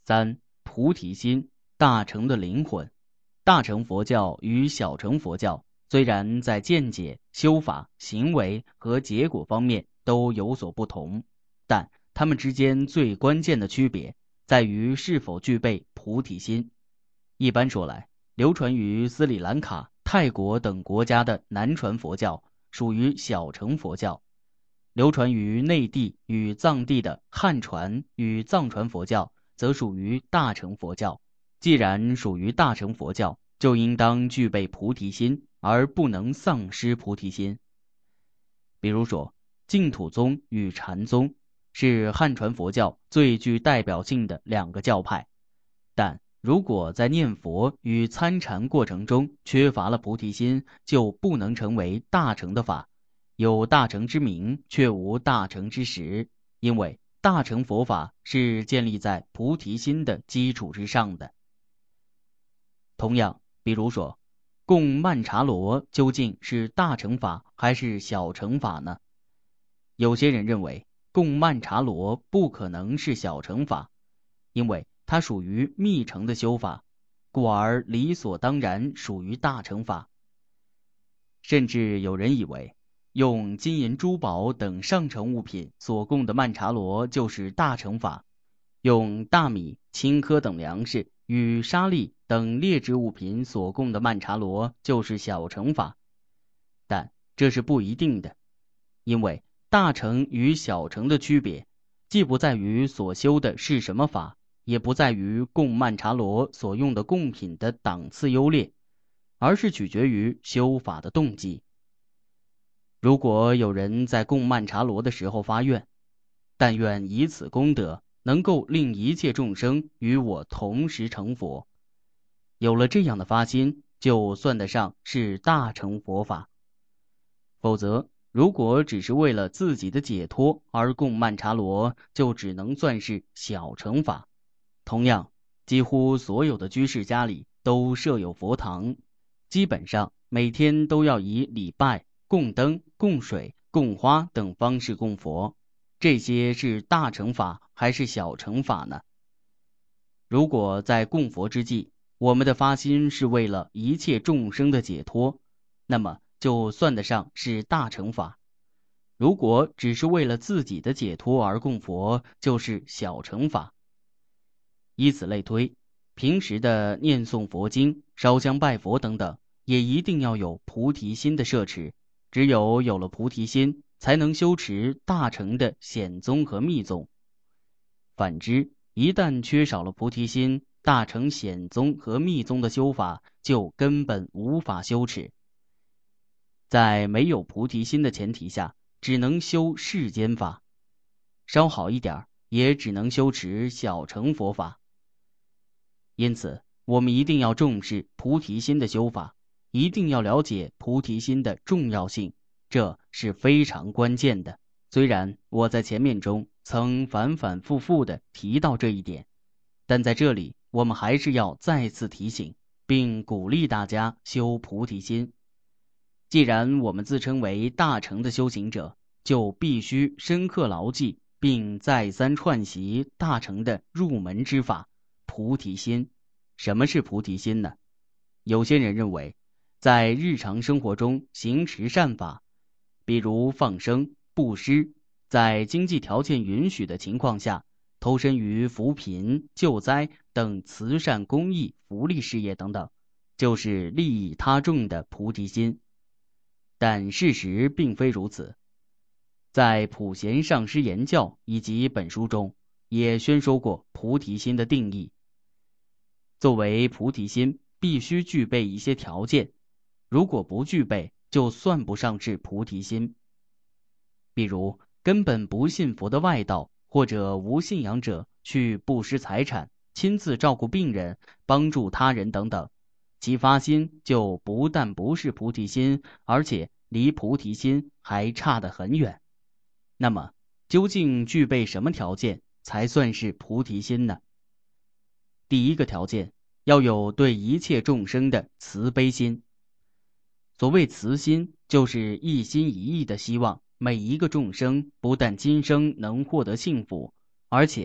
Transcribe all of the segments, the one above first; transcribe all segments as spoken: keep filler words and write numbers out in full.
三、菩提心，大乘的灵魂。大乘佛教与小乘佛教虽然在见解、修法、行为和结果方面都有所不同，但它们之间最关键的区别在于是否具备菩提心。一般说来，流传于斯里兰卡、泰国等国家的南传佛教属于小乘佛教，流传于内地与藏地的汉传与藏传佛教则属于大乘佛教。既然属于大乘佛教，就应当具备菩提心，而不能丧失菩提心。比如说，净土宗与禅宗是汉传佛教最具代表性的两个教派，但如果在念佛与参禅过程中缺乏了菩提心，就不能成为大乘的法，有大乘之名，却无大乘之实，因为大乘佛法是建立在菩提心的基础之上的。同样，比如说，供曼茶罗究竟是大乘法还是小乘法呢？有些人认为供曼茶罗不可能是小乘法，因为它属于密乘的修法，故而理所当然属于大乘法。甚至有人以为用金银珠宝等上乘物品所供的曼茶罗就是大乘法，用大米、青稞等粮食与沙粒等劣质物品所供的曼茶罗就是小乘法。但这是不一定的，因为大乘与小乘的区别，既不在于所修的是什么法，也不在于供曼茶罗所用的贡品的档次优劣，而是取决于修法的动机。如果有人在供曼茶罗的时候发愿，但愿以此功德能够令一切众生与我同时成佛，有了这样的发心，就算得上是大乘佛法。否则，如果只是为了自己的解脱而供曼茶罗，就只能算是小乘法。同样，几乎所有的居士家里都设有佛堂，基本上每天都要以礼拜、供灯、供水、供花等方式供佛，这些是大乘法还是小乘法呢？如果在供佛之际，我们的发心是为了一切众生的解脱，那么就算得上是大乘法。如果只是为了自己的解脱而供佛，就是小乘法。以此类推，平时的念诵佛经、烧香拜佛等等，也一定要有菩提心的摄持。只有有了菩提心，才能修持大乘的显宗和密宗。反之，一旦缺少了菩提心，大乘显宗和密宗的修法就根本无法修持。在没有菩提心的前提下，只能修世间法，稍好一点也只能修持小乘佛法。因此，我们一定要重视菩提心的修法，一定要了解菩提心的重要性，这是非常关键的。虽然我在前面中曾反反复复地提到这一点，但在这里我们还是要再次提醒，并鼓励大家修菩提心。既然我们自称为大乘的修行者，就必须深刻牢记并再三串习大乘的入门之法菩提心。什么是菩提心呢？有些人认为，在日常生活中行持善法，比如放生、布施，在经济条件允许的情况下，投身于扶贫、救灾等慈善公益、福利事业等等，就是利益他众的菩提心。但事实并非如此。在普贤上师言教以及本书中，也宣说过菩提心的定义。作为菩提心，必须具备一些条件，如果不具备，就算不上是菩提心。比如，根本不信佛的外道或者无信仰者去布施财产、亲自照顾病人、帮助他人等等，其发心就不但不是菩提心，而且离菩提心还差得很远。那么，究竟具备什么条件才算是菩提心呢？第一个条件，要有对一切众生的慈悲心。所谓慈心，就是一心一意的希望每一个众生不但今生能获得幸福，而且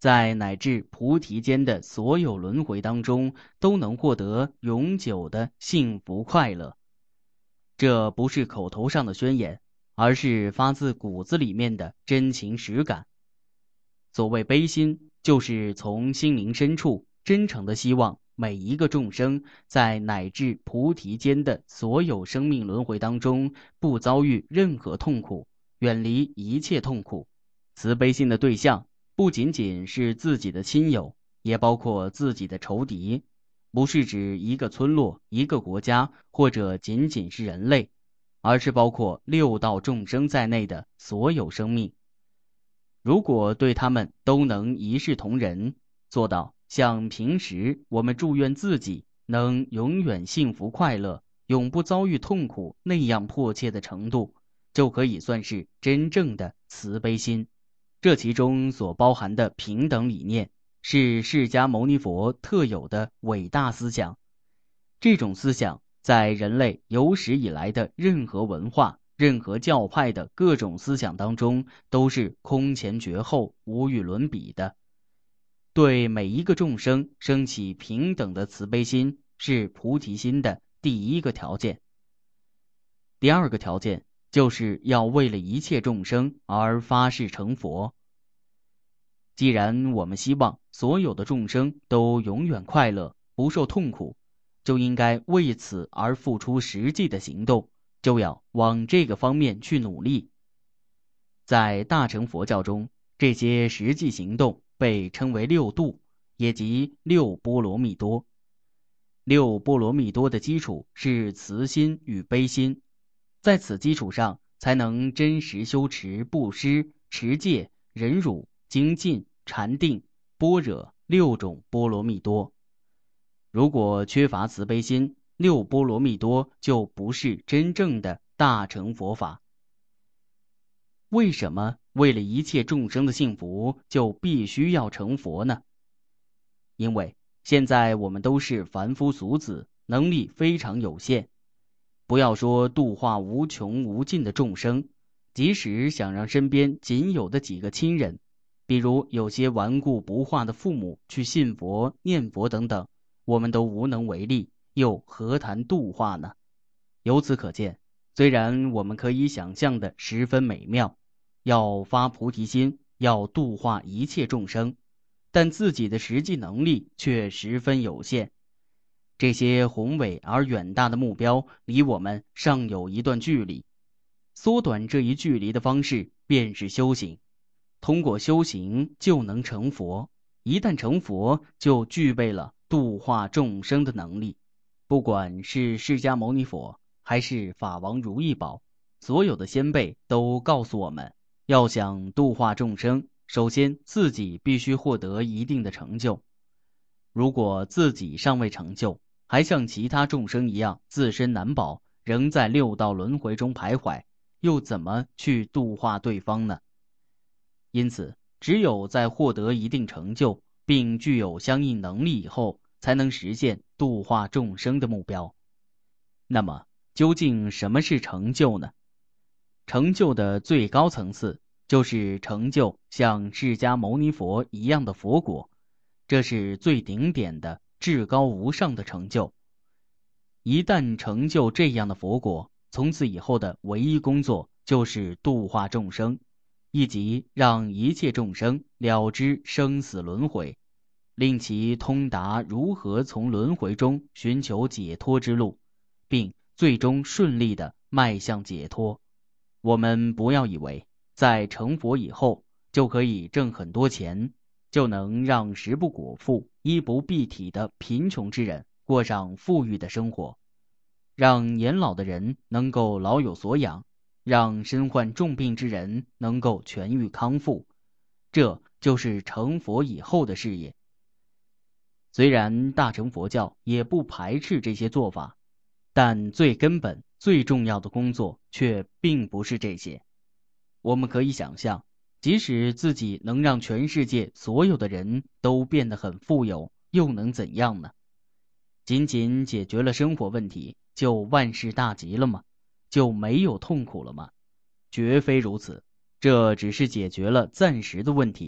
在乃至菩提间的所有轮回当中，都能获得永久的幸福快乐。这不是口头上的宣言，而是发自骨子里面的真情实感。所谓悲心，就是从心灵深处真诚的希望每一个众生在乃至菩提间的所有生命轮回当中，不遭遇任何痛苦，远离一切痛苦。慈悲心的对象不仅仅是自己的亲友，也包括自己的仇敌，不是指一个村落、一个国家，或者仅仅是人类，而是包括六道众生在内的所有生命。如果对他们都能一视同仁，做到像平时我们祝愿自己能永远幸福快乐，永不遭遇痛苦那样迫切的程度，就可以算是真正的慈悲心。这其中所包含的平等理念，是释迦牟尼佛特有的伟大思想。这种思想在人类有史以来的任何文化、任何教派的各种思想当中，都是空前绝后、无与伦比的。对每一个众生升起平等的慈悲心，是菩提心的第一个条件。第二个条件就是要为了一切众生而发誓成佛。既然我们希望所有的众生都永远快乐，不受痛苦，就应该为此而付出实际的行动，就要往这个方面去努力。在大乘佛教中，这些实际行动被称为六度，也即六波罗蜜多。六波罗蜜多的基础是慈心与悲心，在此基础上才能真实修持布施、持戒、忍辱、精进、禅定、般若六种波罗蜜多。如果缺乏慈悲心，六波罗蜜多就不是真正的大乘佛法。为什么为了一切众生的幸福就必须要成佛呢？因为现在我们都是凡夫俗子，能力非常有限。不要说度化无穷无尽的众生，即使想让身边仅有的几个亲人，比如有些顽固不化的父母去信佛、念佛等等，我们都无能为力，又何谈度化呢？由此可见，虽然我们可以想象的十分美妙，要发菩提心，要度化一切众生，但自己的实际能力却十分有限。这些宏伟而远大的目标离我们尚有一段距离，缩短这一距离的方式便是修行。通过修行就能成佛，一旦成佛，就具备了度化众生的能力。不管是释迦牟尼佛还是法王如意宝，所有的先辈都告诉我们，要想度化众生，首先自己必须获得一定的成就。如果自己尚未成就，还像其他众生一样自身难保，仍在六道轮回中徘徊，又怎么去度化对方呢？因此，只有在获得一定成就并具有相应能力以后，才能实现度化众生的目标。那么，究竟什么是成就呢？成就的最高层次就是成就像释迦牟尼佛一样的佛果，这是最顶点的至高无上的成就。一旦成就这样的佛果，从此以后的唯一工作就是度化众生，以及让一切众生了知生死轮回，令其通达如何从轮回中寻求解脱之路，并最终顺利地迈向解脱。我们不要以为在成佛以后就可以挣很多钱，就能让食不果腹、衣不蔽体的贫穷之人过上富裕的生活，让年老的人能够老有所养，让身患重病之人能够痊愈康复，这就是成佛以后的事业。虽然大乘佛教也不排斥这些做法，但最根本、最重要的工作却并不是这些。我们可以想象，即使自己能让全世界所有的人都变得很富有，又能怎样呢？仅仅解决了生活问题，就万事大吉了吗？就没有痛苦了吗？绝非如此，这只是解决了暂时的问题，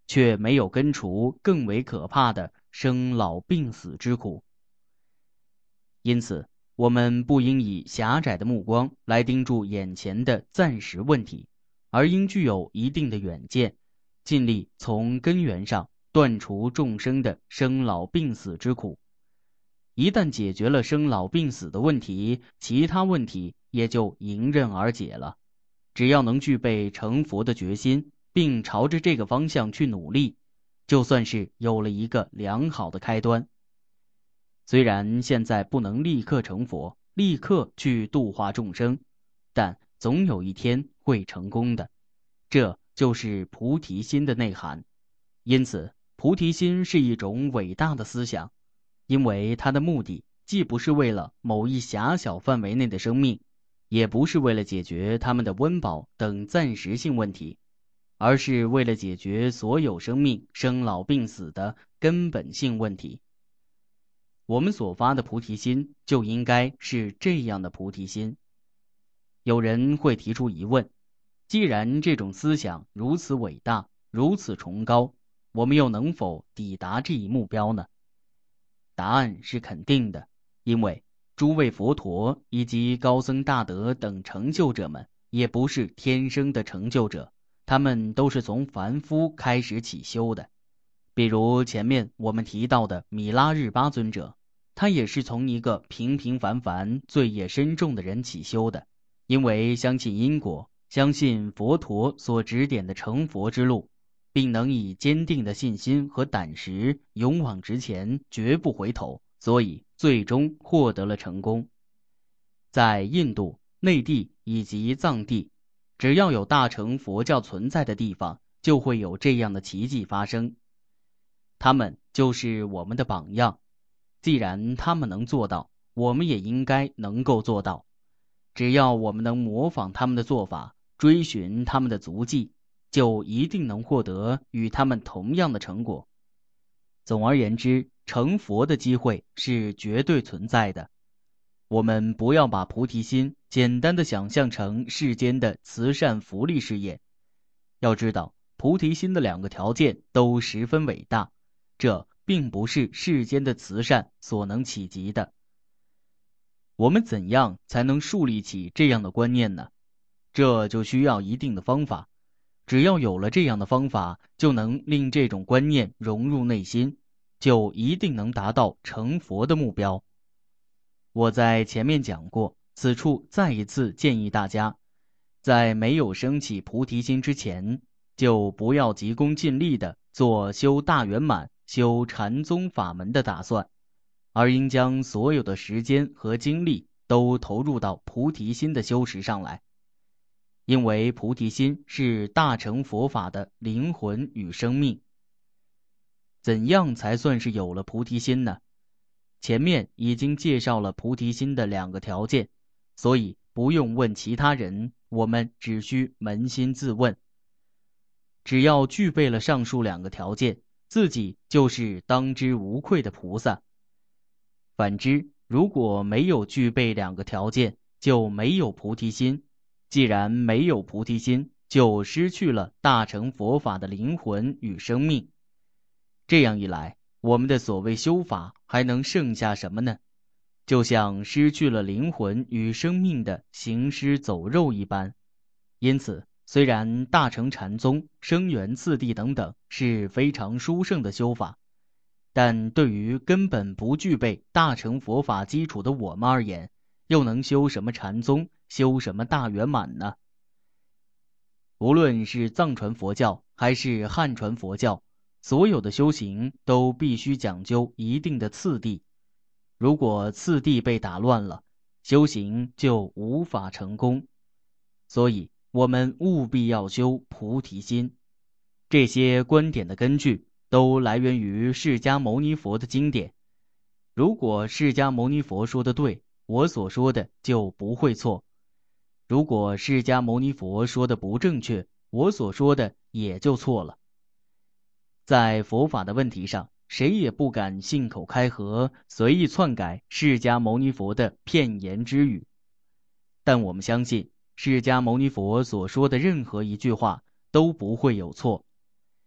却没有根除更为可怕的生老病死之苦。因此，我们不应以狭窄的目光来盯住眼前的暂时问题，而应具有一定的远见，尽力从根源上断除众生的生老病死之苦。一旦解决了生老病死的问题，其他问题也就迎刃而解了。只要能具备成佛的决心，并朝着这个方向去努力，就算是有了一个良好的开端。虽然现在不能立刻成佛，立刻去度化众生，但总有一天会成功的。这就是菩提心的内涵。因此，菩提心是一种伟大的思想，因为它的目的既不是为了某一狭小范围内的生命，也不是为了解决他们的温饱等暂时性问题，而是为了解决所有生命生老病死的根本性问题。我们所发的菩提心就应该是这样的菩提心。有人会提出疑问，既然这种思想如此伟大，如此崇高，我们又能否抵达这一目标呢？答案是肯定的，因为诸位佛陀以及高僧大德等成就者们也不是天生的成就者，他们都是从凡夫开始起修的。比如前面我们提到的米拉日巴尊者，他也是从一个平平凡凡、罪业深重的人起修的，因为相信因果，相信佛陀所指点的成佛之路，并能以坚定的信心和胆识勇往直前，绝不回头，所以最终获得了成功。在印度、内地以及藏地，只要有大乘佛教存在的地方，就会有这样的奇迹发生。他们就是我们的榜样，既然他们能做到，我们也应该能够做到。只要我们能模仿他们的做法，追寻他们的足迹，就一定能获得与他们同样的成果。总而言之，成佛的机会是绝对存在的。我们不要把菩提心简单的想象成世间的慈善福利事业。要知道，菩提心的两个条件都十分伟大，这并不是世间的慈善所能企及的。我们怎样才能树立起这样的观念呢？这就需要一定的方法。只要有了这样的方法，就能令这种观念融入内心，就一定能达到成佛的目标。我在前面讲过，此处再一次建议大家，在没有升起菩提心之前，就不要急功近利地做修大圆满、修禅宗法门的打算，而应将所有的时间和精力都投入到菩提心的修持上来。因为菩提心是大乘佛法的灵魂与生命。怎样才算是有了菩提心呢？前面已经介绍了菩提心的两个条件，所以不用问其他人，我们只需扪心自问。只要具备了上述两个条件，自己就是当之无愧的菩萨。反之，如果没有具备两个条件，就没有菩提心。既然没有菩提心，就失去了大乘佛法的灵魂与生命。这样一来，我们的所谓修法还能剩下什么呢？就像失去了灵魂与生命的行尸走肉一般。因此，虽然大乘禅宗、生源次第等等是非常殊胜的修法，但对于根本不具备大乘佛法基础的我们而言，又能修什么禅宗，修什么大圆满呢？无论是藏传佛教还是汉传佛教，所有的修行都必须讲究一定的次第。如果次第被打乱了，修行就无法成功。所以我们务必要修菩提心。这些观点的根据都来源于释迦牟尼佛的经典。如果释迦牟尼佛说的对，我所说的就不会错。如果释迦牟尼佛说的不正确，我所说的也就错了。在佛法的问题上，谁也不敢信口开河，随意篡改释迦牟尼佛的片言之语。但我们相信，释迦牟尼佛所说的任何一句话都不会有错。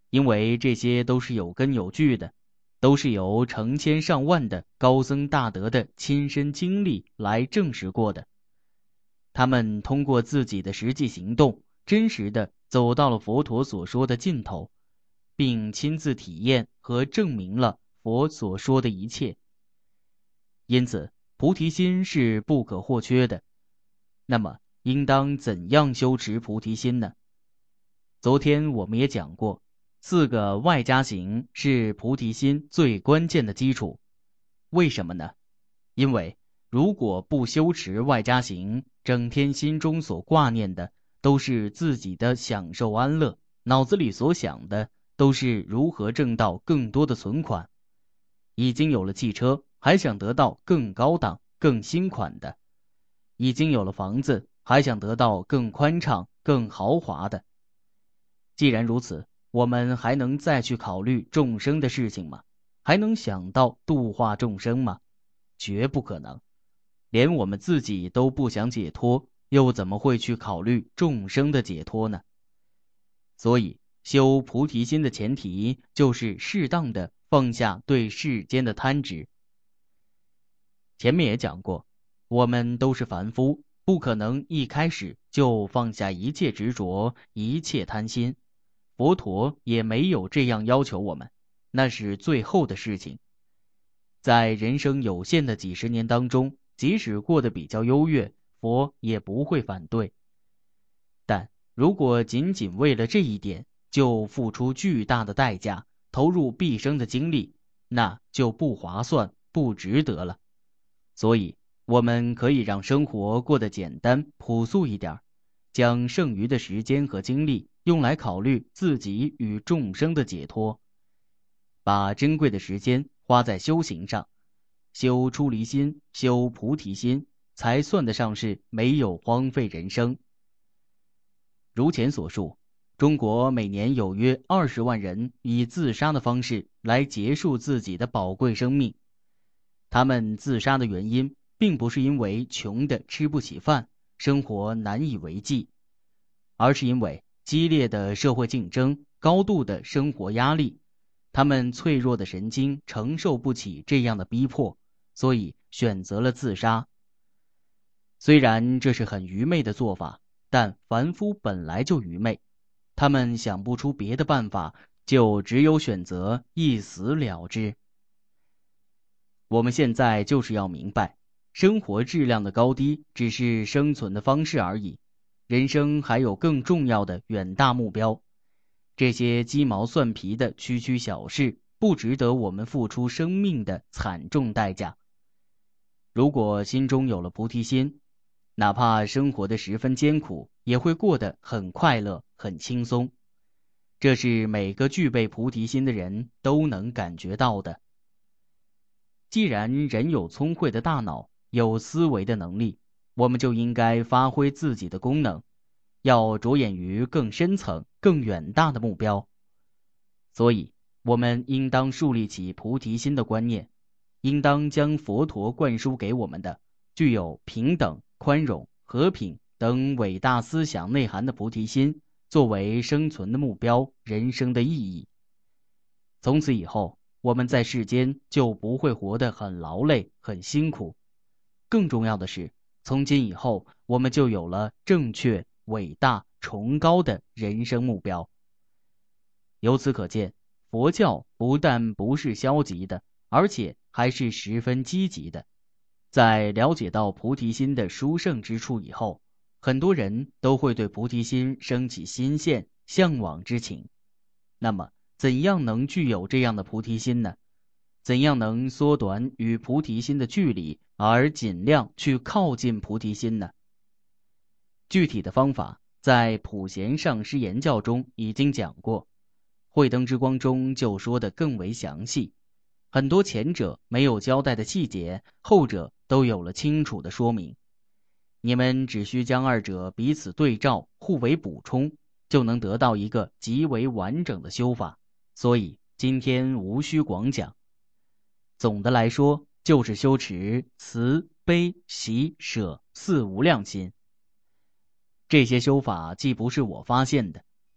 因为这些都是有根有据的，都是由成千上万的高僧大德的亲身经历来证实过的。他们通过自己的实际行动，真实的走到了佛陀所说的尽头，并亲自体验和证明了佛所说的一切。因此，菩提心是不可或缺的。那么，应当怎样修持菩提心呢？昨天我们也讲过，四个外加行是菩提心最关键的基础。为什么呢？因为如果不修持外加行，整天心中所挂念的都是自己的享受安乐，脑子里所想的都是如何挣到更多的存款。已经有了汽车，还想得到更高档、更新款的；已经有了房子，还想得到更宽敞、更豪华的。既然如此，我们还能再去考虑众生的事情吗？还能想到度化众生吗？绝不可能。连我们自己都不想解脱，又怎么会去考虑众生的解脱呢？所以，修菩提心的前提就是适当的放下对世间的贪执。前面也讲过，我们都是凡夫，不可能一开始就放下一切执着、一切贪心。佛陀也没有这样要求我们，那是最后的事情。在人生有限的几十年当中，即使过得比较优越，佛也不会反对。但如果仅仅为了这一点就付出巨大的代价，投入毕生的精力，那就不划算，不值得了。所以我们可以让生活过得简单朴素一点，将剩余的时间和精力用来考虑自己与众生的解脱，把珍贵的时间花在修行上，修出离心，修菩提心，才算得上是没有荒废人生。如前所述，中国每年有约二十万人以自杀的方式来结束自己的宝贵生命。他们自杀的原因，并不是因为穷得吃不起饭，生活难以为继，而是因为激烈的社会竞争，高度的生活压力，他们脆弱的神经承受不起这样的逼迫，所以选择了自杀。虽然这是很愚昧的做法，但凡夫本来就愚昧，他们想不出别的办法，就只有选择一死了之。我们现在就是要明白，生活质量的高低只是生存的方式而已，人生还有更重要的远大目标。这些鸡毛蒜皮的区区小事，不值得我们付出生命的惨重代价。如果心中有了菩提心，哪怕生活的十分艰苦，也会过得很快乐、很轻松。这是每个具备菩提心的人都能感觉到的。既然人有聪慧的大脑，有思维的能力，我们就应该发挥自己的功能，要着眼于更深层、更远大的目标。所以，我们应当树立起菩提心的观念，应当将佛陀灌输给我们的具有平等、宽容、和平等伟大思想内涵的菩提心作为生存的目标、人生的意义。从此以后，我们在世间就不会活得很劳累、很辛苦。更重要的是，从今以后，我们就有了正确、伟大、崇高的人生目标。由此可见，佛教不但不是消极的，而且还是十分积极的。在了解到菩提心的殊胜之处以后，很多人都会对菩提心升起心羡、向往之情。那么，怎样能具有这样的菩提心呢？怎样能缩短与菩提心的距离，而尽量去靠近菩提心呢？具体的方法在普贤上师言教中已经讲过，慧灯之光中就说得更为详细。很多前者没有交代的细节，后者都有了清楚的说明。你们只需将二者彼此对照，互为补充，就能得到一个极为完整的修法。所以今天无需广讲。总的来说，就是修持慈悲喜舍四无量心。这些修法既不是我发现的，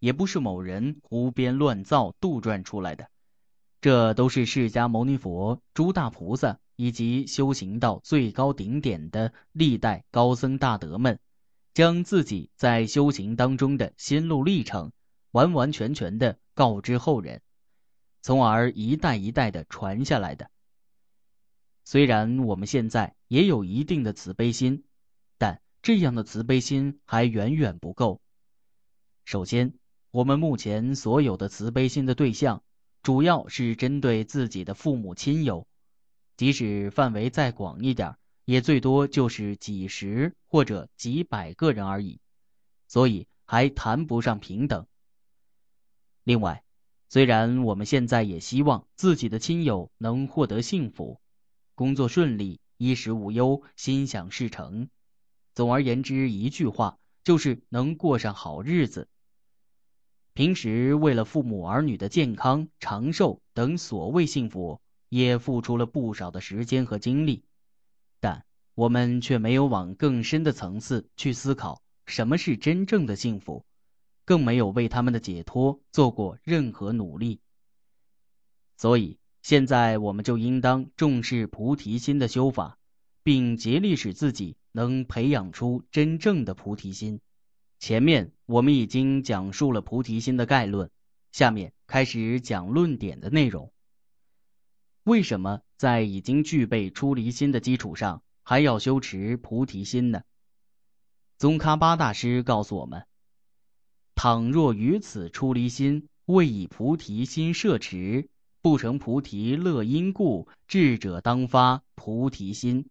也不是某人胡编乱造杜撰出来的，这都是释迦牟尼佛、诸大菩萨以及修行到最高顶点的历代高僧大德们，将自己在修行当中的心路历程完完全全的告知后人，从而一代一代的传下来的。虽然我们现在也有一定的慈悲心，但这样的慈悲心还远远不够。首先，我们目前所有的慈悲心的对象，主要是针对自己的父母亲友，即使范围再广一点，也最多就是几十或者几百个人而已，所以还谈不上平等。另外，虽然我们现在也希望自己的亲友能获得幸福，工作顺利，衣食无忧，心想事成，总而言之一句话，就是能过上好日子。平时为了父母儿女的健康、长寿等所谓幸福，也付出了不少的时间和精力，但我们却没有往更深的层次去思考什么是真正的幸福，更没有为他们的解脱做过任何努力。所以现在我们就应当重视菩提心的修法，并竭力使自己能培养出真正的菩提心。前面我们已经讲述了菩提心的概论，下面开始讲论点的内容。为什么在已经具备出离心的基础上，还要修持菩提心呢？宗喀巴大师告诉我们，倘若于此出离心未以菩提心摄持，不成菩提乐因故，智者当发菩提心。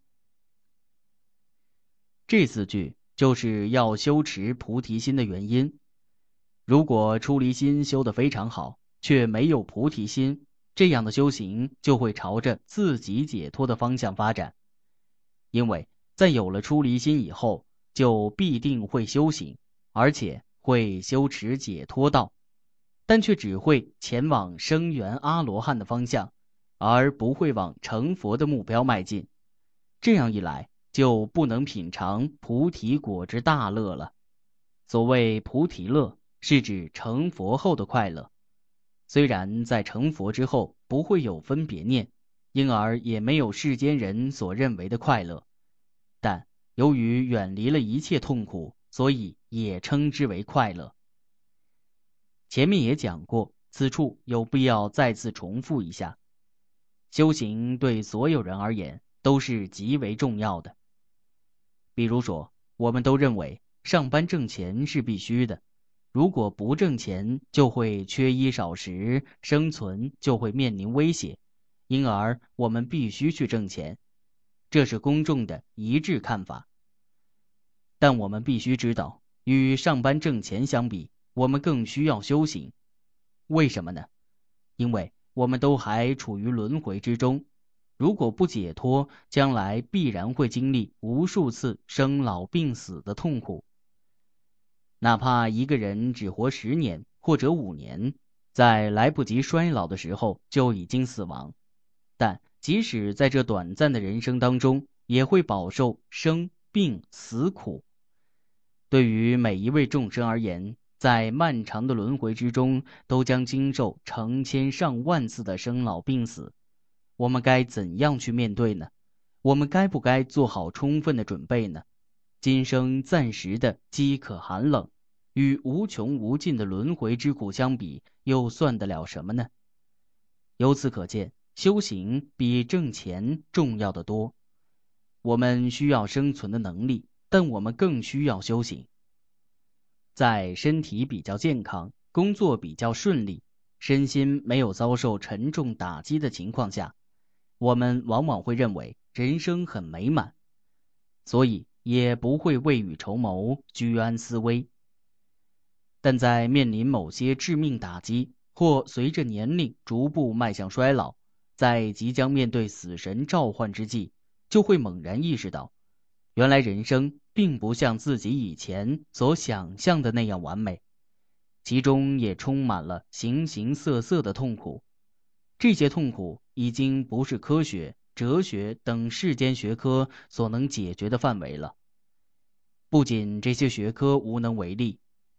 这四句就是要修持菩提心的原因。如果出离心修得非常好，却没有菩提心，这样的修行就会朝着自己解脱的方向发展。因为在有了出离心以后，就必定会修行，而且会修持解脱道，但却只会前往声闻阿罗汉的方向，而不会往成佛的目标迈进。这样一来，就不能品尝菩提果之大乐了。所谓菩提乐，是指成佛后的快乐。虽然在成佛之后不会有分别念，因而也没有世间人所认为的快乐，但由于远离了一切痛苦，所以也称之为快乐。前面也讲过，此处有必要再次重复一下。修行对所有人而言都是极为重要的。比如说，我们都认为上班挣钱是必须的，如果不挣钱，就会缺衣少食，生存就会面临威胁，因而我们必须去挣钱，这是公众的一致看法。但我们必须知道，与上班挣钱相比，我们更需要修行。为什么呢？因为我们都还处于轮回之中，如果不解脱，将来必然会经历无数次生老病死的痛苦。哪怕一个人只活十年或者五年，在来不及衰老的时候就已经死亡，但即使在这短暂的人生当中，也会饱受生病死苦。对于每一位众生而言，在漫长的轮回之中，都将经受成千上万次的生老病死。我们该怎样去面对呢？我们该不该做好充分的准备呢？今生暂时的饥渴寒冷，与无穷无尽的轮回之苦相比，又算得了什么呢？由此可见，修行比挣钱重要得多。我们需要生存的能力，但我们更需要修行。在身体比较健康，工作比较顺利，身心没有遭受沉重打击的情况下，我们往往会认为人生很美满，所以也不会未雨绸缪，居安思危。但在面临某些致命打击，或随着年龄逐步迈向衰老，在即将面对死神召唤之际，就会猛然意识到，原来人生并不像自己以前所想象的那样完美，其中也充满了形形色色的痛苦。这些痛苦已经不是科学、哲学等世间学科所能解决的范围了。不仅这些学科无能为力，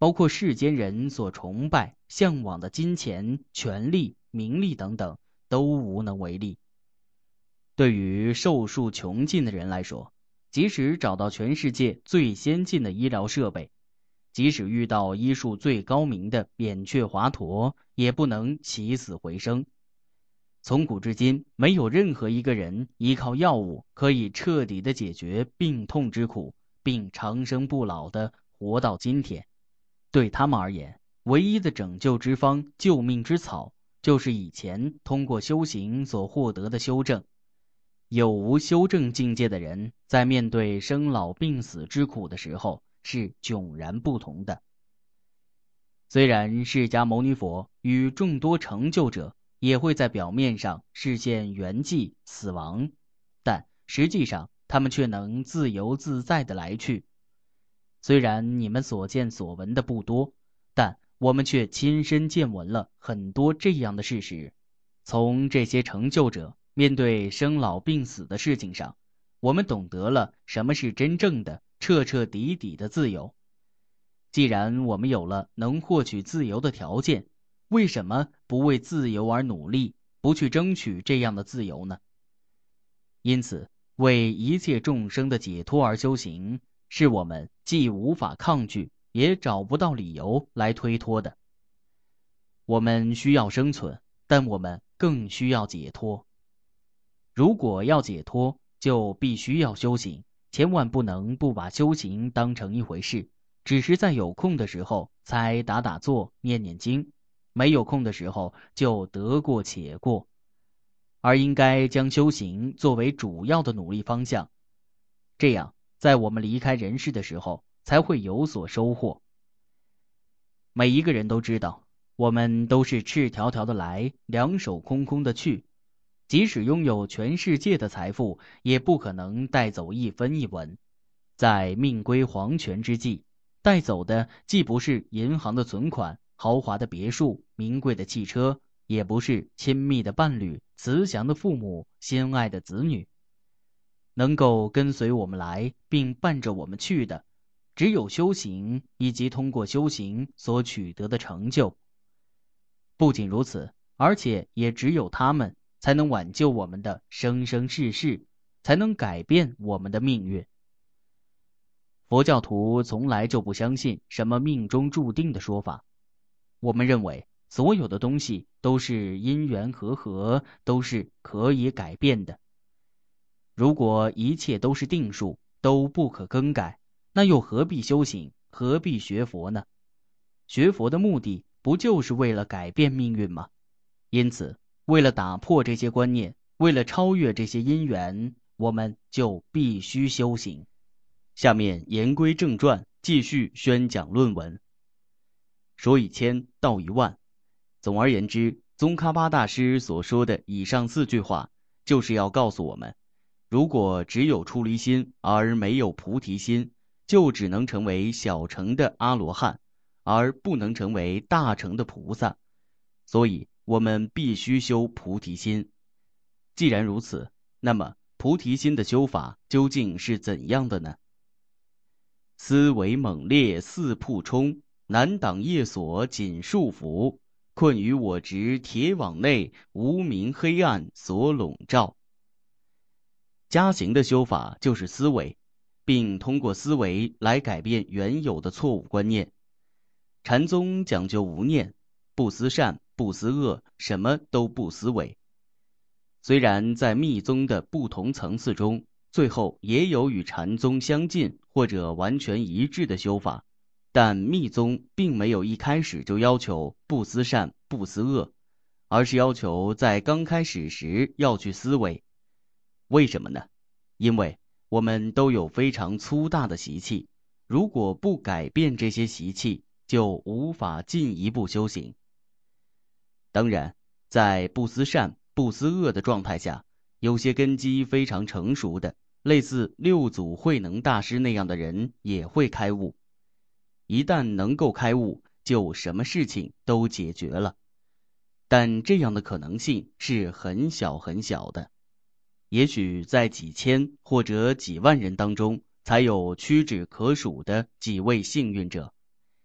包括世间人所崇拜、向往的金钱、权力、名利等等，都无能为力。对于寿数穷尽的人来说，即使找到全世界最先进的医疗设备，即使遇到医术最高明的扁鹊华佗，也不能起死回生。从古至今，没有任何一个人依靠药物可以彻底的解决病痛之苦，并长生不老的活到今天。对他们而言，唯一的拯救之方、救命之草，就是以前通过修行所获得的修正。有无修正境界的人，在面对生老病死之苦的时候，是迥然不同的。虽然释迦牟尼佛与众多成就者也会在表面上实现圆寂、死亡，但实际上他们却能自由自在地来去。虽然你们所见所闻的不多，但我们却亲身见闻了很多这样的事实。从这些成就者面对生老病死的事情上，我们懂得了什么是真正的彻彻底底的自由。既然我们有了能获取自由的条件，为什么不为自由而努力，不去争取这样的自由呢？因此，为一切众生的解脱而修行，是我们既无法抗拒，也找不到理由来推脱的。我们需要生存，但我们更需要解脱。如果要解脱，就必须要修行，千万不能不把修行当成一回事，只是在有空的时候才打打坐、念念经，没有空的时候就得过且过，而应该将修行作为主要的努力方向。这样，在我们离开人世的时候，才会有所收获。每一个人都知道，我们都是赤条条的来，两手空空的去。即使拥有全世界的财富，也不可能带走一分一文。在命归黄泉之际，带走的既不是银行的存款、豪华的别墅、名贵的汽车，也不是亲密的伴侣、慈祥的父母、心爱的子女。能够跟随我们来并伴着我们去的，只有修行以及通过修行所取得的成就。不仅如此，而且也只有他们才能挽救我们的生生世世，才能改变我们的命运。佛教徒从来就不相信什么命中注定的说法，我们认为所有的东西都是因缘和合，都是可以改变的。如果一切都是定数，都不可更改，那又何必修行，何必学佛呢？学佛的目的不就是为了改变命运吗？因此，为了打破这些观念，为了超越这些因缘，我们就必须修行。下面言归正传，继续宣讲论文。说一千道一万，总而言之，宗喀巴大师所说的以上四句话，就是要告诉我们，如果只有出离心而没有菩提心，就只能成为小乘的阿罗汉，而不能成为大乘的菩萨。所以我们必须修菩提心。既然如此，那么菩提心的修法究竟是怎样的呢？思维猛烈似瀑冲，难挡业锁紧束缚，困于我执铁网内，无明黑暗所笼罩。加行的修法就是思维，并通过思维来改变原有的错误观念。禅宗讲究无念，不思善，不思恶，什么都不思维。虽然在密宗的不同层次中，最后也有与禅宗相近或者完全一致的修法，但密宗并没有一开始就要求不思善不思恶，而是要求在刚开始时要去思维。为什么呢？因为我们都有非常粗大的习气，如果不改变这些习气，就无法进一步修行。当然，在不思善不思恶的状态下，有些根基非常成熟的，类似六祖慧能大师那样的人也会开悟。一旦能够开悟，就什么事情都解决了。但这样的可能性是很小很小的，也许在几千或者几万人当中，才有屈指可数的几位幸运者。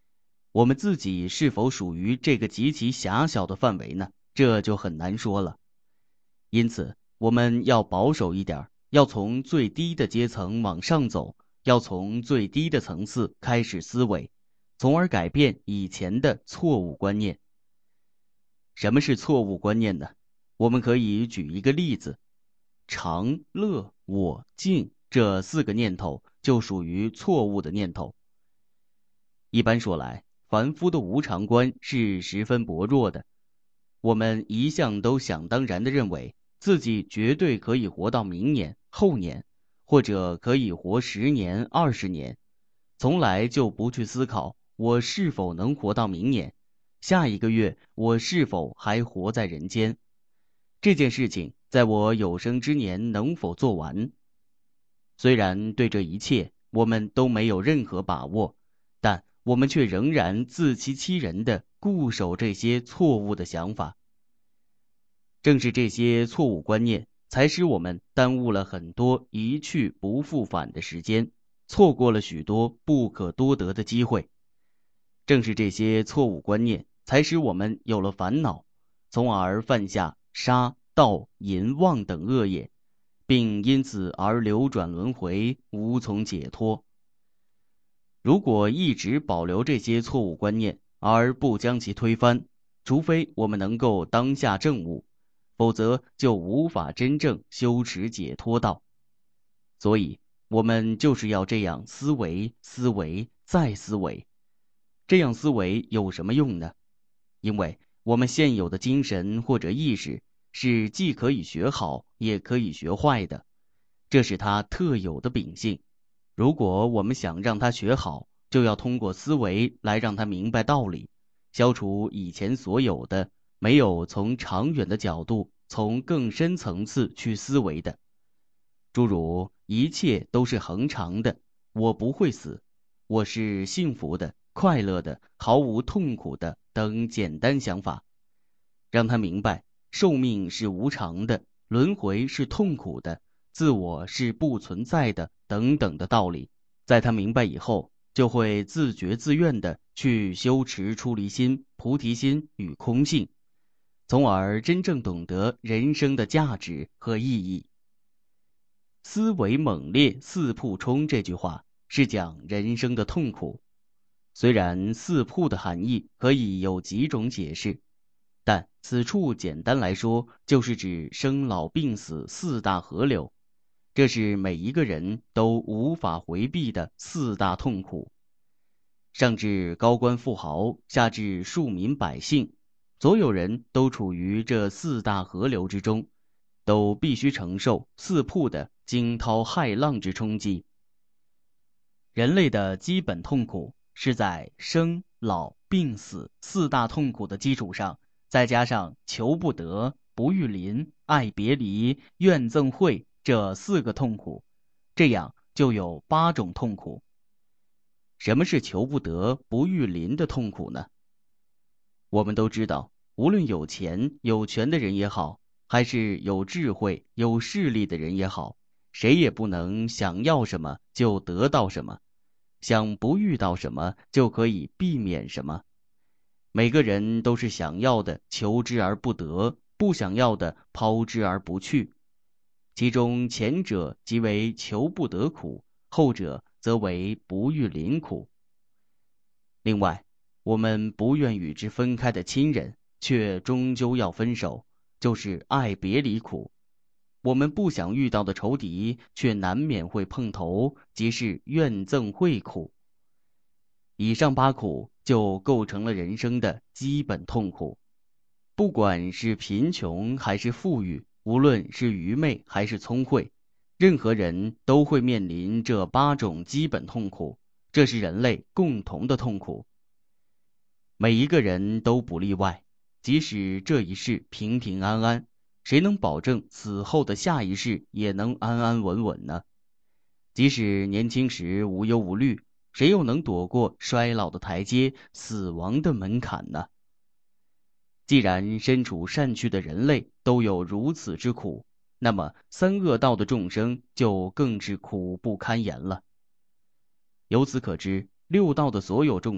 我们自己是否属于这个极其狭小的范围呢？这就很难说了。因此，我们要保守一点，要从最低的阶层往上走，要从最低的层次开始思维，从而改变以前的错误观念。什么是错误观念呢？我们可以举一个例子：常、乐、我、净这四个念头就属于错误的念头。一般说来，凡夫的无常观是十分薄弱的。我们一向都想当然地认为自己绝对可以活到明年、后年，或者可以活十年、二十年，从来就不去思考我是否能活到明年，下一个月我是否还活在人间，这件事情在我有生之年能否做完。虽然对这一切我们都没有任何把握，但我们却仍然自欺欺人地固守这些错误的想法。正是这些错误观念，才使我们耽误了很多一去不复返的时间，错过了许多不可多得的机会。正是这些错误观念，才使我们有了烦恼，从而犯下杀、盗、淫、妄等恶业，并因此而流转轮回，无从解脱。如果一直保留这些错误观念，而不将其推翻，除非我们能够当下证悟，否则就无法真正修持解脱道。所以，我们就是要这样思维、思维、再思维。这样思维有什么用呢？因为我们现有的精神或者意识是既可以学好，也可以学坏的，这是它特有的秉性。如果我们想让他学好，就要通过思维来让他明白道理，消除以前所有的没有从长远的角度，从更深层次去思维的，诸如一切都是恒常的，我不会死，我是幸福的、快乐的、毫无痛苦的等简单想法，让他明白寿命是无常的，轮回是痛苦的，自我是不存在的等等的道理。在他明白以后，就会自觉自愿地去修持出离心、菩提心与空性，从而真正懂得人生的价值和意义。思维猛烈四瀑冲这句话是讲人生的痛苦。虽然四瀑的含义可以有几种解释，但此处简单来说就是指生老病死四大河流，这是每一个人都无法回避的四大痛苦。上至高官富豪，下至庶民百姓，所有人都处于这四大河流之中，都必须承受四瀑的惊涛骇浪之冲击。人类的基本痛苦是在生老病死四大痛苦的基础上，再加上求不得、不遇临、爱别离、怨憎会这四个痛苦，这样就有八种痛苦。什么是求不得、不遇临的痛苦呢？我们都知道，无论有钱有权的人也好，还是有智慧有势力的人也好，谁也不能想要什么就得到什么，想不遇到什么就可以避免什么。每个人都是想要的求之而不得，不想要的抛之而不去。其中前者即为求不得苦，后者则为不遇临苦。另外，我们不愿与之分开的亲人，却终究要分手，就是爱别离苦。我们不想遇到的仇敌，却难免会碰头，即是怨憎会苦。以上八苦就构成了人生的基本痛苦。不管是贫穷还是富裕，无论是愚昧还是聪慧，任何人都会面临这八种基本痛苦，这是人类共同的痛苦。每一个人都不例外，即使这一世平平安安，谁能保证死后的下一世也能安安稳稳呢？即使年轻时无忧无虑，谁又能躲过衰老的台阶、死亡的门槛呢？既然身处善趣的人类都有如此之苦，那么三恶道的众生就更是苦不堪言了。由此可知，六道的所有众生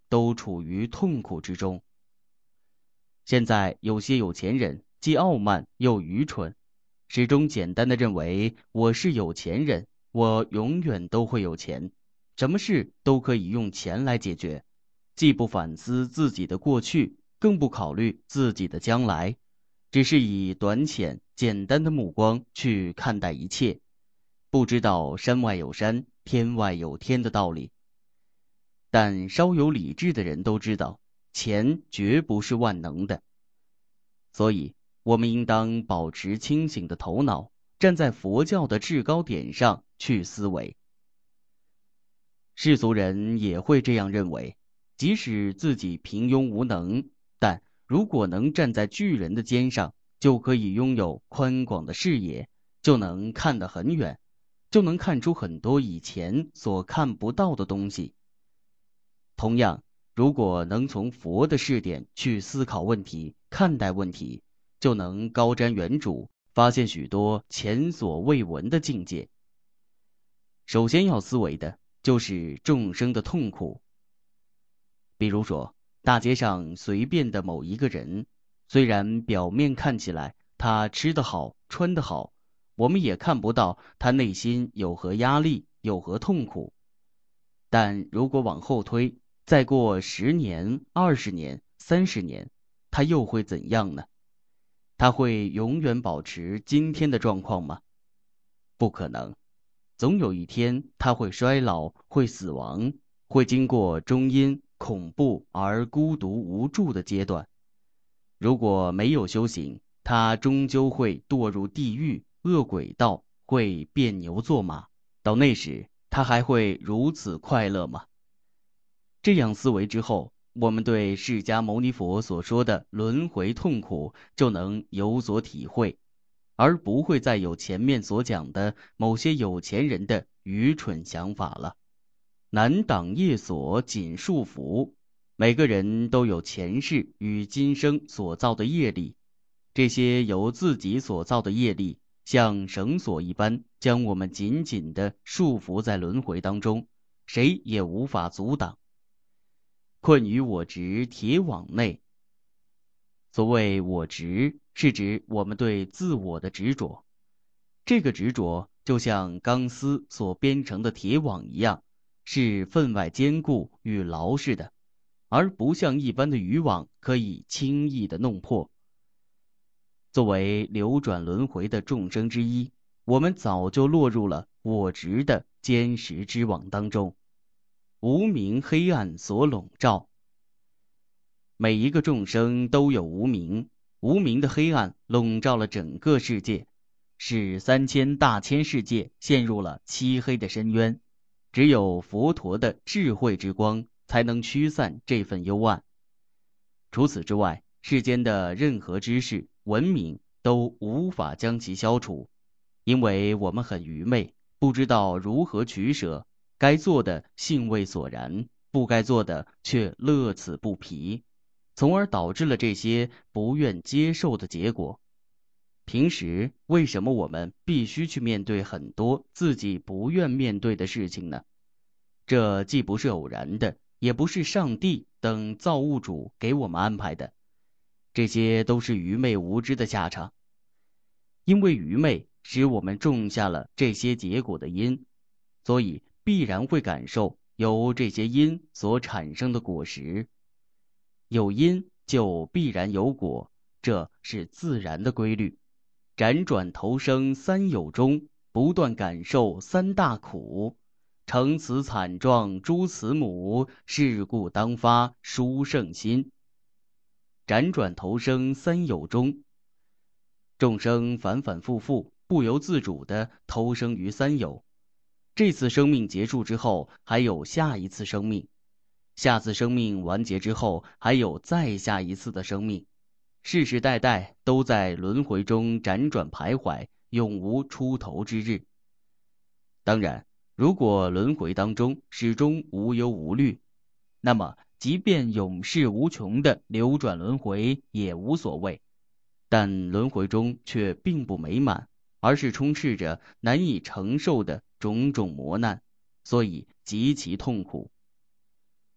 都处于痛苦之中。现在有些有钱人既傲慢又愚蠢，始终简单的认为我是有钱人，我永远都会有钱，什么事都可以用钱来解决，既不反思自己的过去，更不考虑自己的将来，只是以短浅简单的目光去看待一切，不知道山外有山，天外有天的道理。但稍有理智的人都知道，钱绝不是万能的。所以，我们应当保持清醒的头脑，站在佛教的制高点上去思维。世俗人也会这样认为，即使自己平庸无能，但如果能站在巨人的肩上，就可以拥有宽广的视野，就能看得很远，就能看出很多以前所看不到的东西。同样，如果能从佛的视点去思考问题、看待问题，就能高瞻远瞩，发现许多前所未闻的境界。首先要思维的就是众生的痛苦。比如说，大街上随便的某一个人，虽然表面看起来他吃得好、穿得好，我们也看不到他内心有何压力、有何痛苦。但如果往后推，再过十年、二十年、三十年，他又会怎样呢？他会永远保持今天的状况吗？不可能，总有一天他会衰老，会死亡，会经过终阴、恐怖而孤独无助的阶段。如果没有修行，他终究会堕入地狱、恶鬼道，会变牛做马。到那时，他还会如此快乐吗？这样思维之后，我们对释迦牟尼佛所说的轮回痛苦就能有所体会，而不会再有前面所讲的某些有钱人的愚蠢想法了。难挡业锁紧束缚，每个人都有前世与今生所造的业力，这些由自己所造的业力像绳索一般将我们紧紧地束缚在轮回当中，谁也无法阻挡。困于我执铁网内。所谓我执，是指我们对自我的执着。这个执着就像钢丝所编成的铁网一样，是分外坚固与牢实的，而不像一般的渔网可以轻易的弄破。作为流转轮回的众生之一，我们早就落入了我执的坚实之网当中，无明黑暗所笼罩。每一个众生都有无明，无明的黑暗笼罩了整个世界，使三千大千世界陷入了漆黑的深渊。只有佛陀的智慧之光才能驱散这份幽暗。除此之外，世间的任何知识、文明都无法将其消除，因为我们很愚昧，不知道如何取舍，该做的兴味索然，不该做的却乐此不疲，从而导致了这些不愿接受的结果。平时为什么我们必须去面对很多自己不愿面对的事情呢？这既不是偶然的，也不是上帝等造物主给我们安排的，这些都是愚昧无知的下场。因为愚昧使我们种下了这些结果的因，所以必然会感受由这些因所产生的果实。有因就必然有果，这是自然的规律。辗转投生三有中，不断感受三大苦，成此惨状诸慈母，是故当发殊胜心。辗转投生三有中，众生反反复复不由自主地投生于三有，这次生命结束之后还有下一次生命，下次生命完结之后还有再下一次的生命，世世代代都在轮回中辗转徘徊，永无出头之日。当然，如果轮回当中始终无忧无虑，那么即便永世无穷的流转轮回也无所谓，但轮回中却并不美满，而是充斥着难以承受的种种磨难，所以极其痛苦。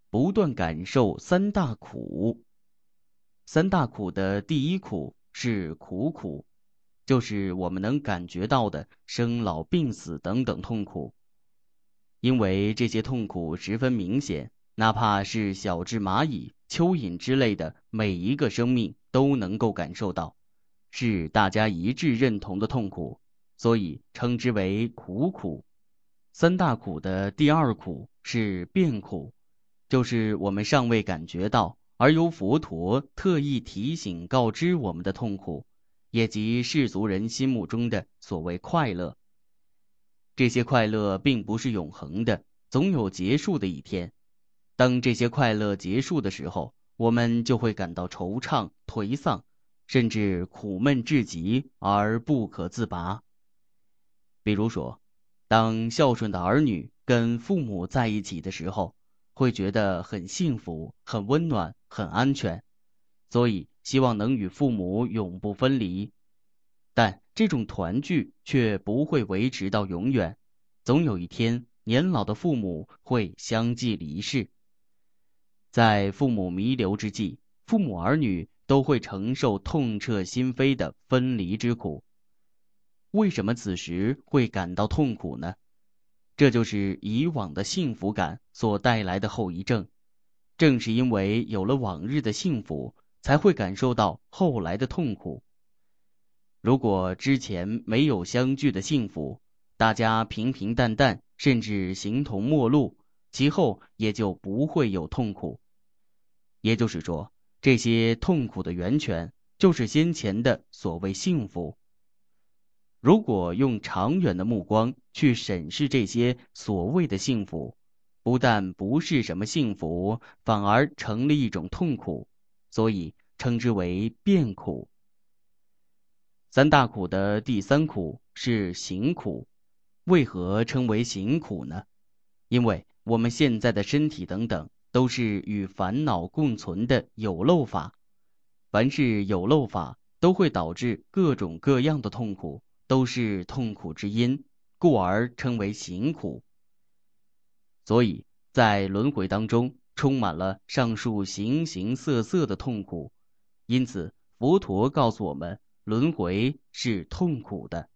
不断感受三大苦。三大苦的第一苦是苦苦，就是我们能感觉到的生老病死等等痛苦。因为这些痛苦十分明显，哪怕是小至蚂蚁、蚯蚓之类的每一个生命都能够感受到，是大家一致认同的痛苦，所以称之为苦苦。三大苦的第二苦是变苦，就是我们尚未感觉到，而由佛陀特意提醒告知我们的痛苦，也即世俗人心目中的所谓快乐。这些快乐并不是永恒的，总有结束的一天。当这些快乐结束的时候，我们就会感到惆怅、颓丧，甚至苦闷至极而不可自拔。比如说，当孝顺的儿女跟父母在一起的时候，会觉得很幸福、很温暖、很安全，所以希望能与父母永不分离。但这种团聚却不会维持到永远，总有一天，年老的父母会相继离世。在父母弥留之际，父母儿女都会承受痛彻心扉的分离之苦。为什么此时会感到痛苦呢？这就是以往的幸福感所带来的后遗症。正是因为有了往日的幸福，才会感受到后来的痛苦。如果之前没有相聚的幸福，大家平平淡淡，甚至形同陌路，其后也就不会有痛苦。也就是说，这些痛苦的源泉就是先前的所谓幸福。如果用长远的目光去审视这些所谓的幸福，不但不是什么幸福，反而成了一种痛苦，所以称之为变苦。三大苦的第三苦是行苦。为何称为行苦呢？因为我们现在的身体等等都是与烦恼共存的有漏法，凡是有漏法都会导致各种各样的痛苦，都是痛苦之因，故而称为行苦。所以在轮回当中充满了上述形形色色的痛苦，因此佛陀告诉我们，轮回是痛苦的。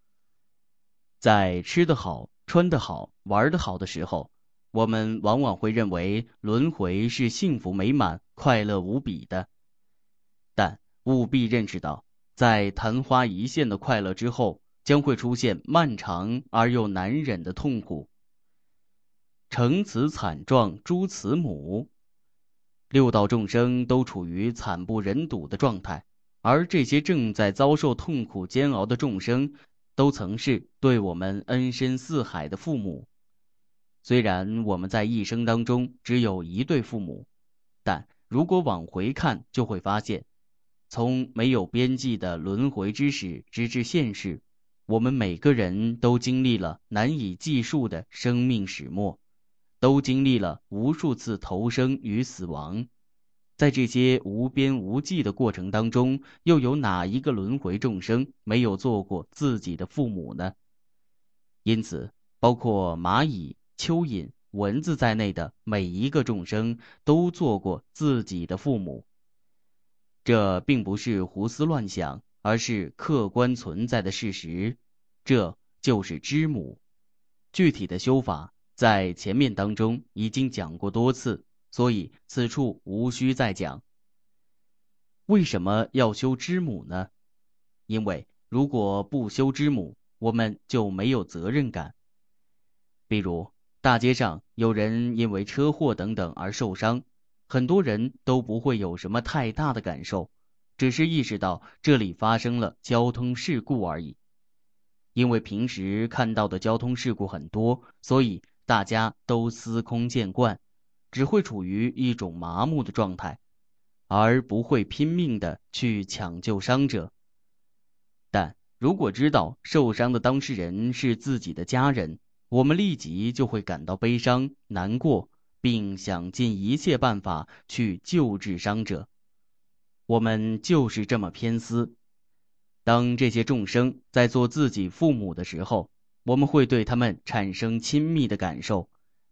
在吃得好、穿得好、玩得好的时候，我们往往会认为轮回是幸福美满、快乐无比的。但务必认识到，在昙花一现的快乐之后，将会出现漫长而又难忍的痛苦。成此惨状诸慈母，六道众生都处于惨不忍睹的状态，而这些正在遭受痛苦煎熬的众生，都曾是对我们恩深似海的父母。虽然我们在一生当中只有一对父母，但如果往回看，就会发现，从没有边际的轮回之始直至现世，我们每个人都经历了难以计数的生命始末，都经历了无数次投生与死亡。在这些无边无际的过程当中，又有哪一个轮回众生没有做过自己的父母呢？因此，包括蚂蚁、蚯蚓、蚊子在内的每一个众生都做过自己的父母。这并不是胡思乱想，而是客观存在的事实，这就是知母。具体的修法在前面当中已经讲过多次，所以此处无需再讲。为什么要修知母呢？因为如果不修知母，我们就没有责任感。比如大街上有人因为车祸等等而受伤，很多人都不会有什么太大的感受，只是意识到这里发生了交通事故而已。因为平时看到的交通事故很多，所以大家都司空见惯，只会处于一种麻木的状态，而不会拼命的去抢救伤者。但如果知道受伤的当事人是自己的家人，我们立即就会感到悲伤、难过，并想尽一切办法去救治伤者。我们就是这么偏私。当这些众生在做自己父母的时候，我们会对他们产生亲密的感受，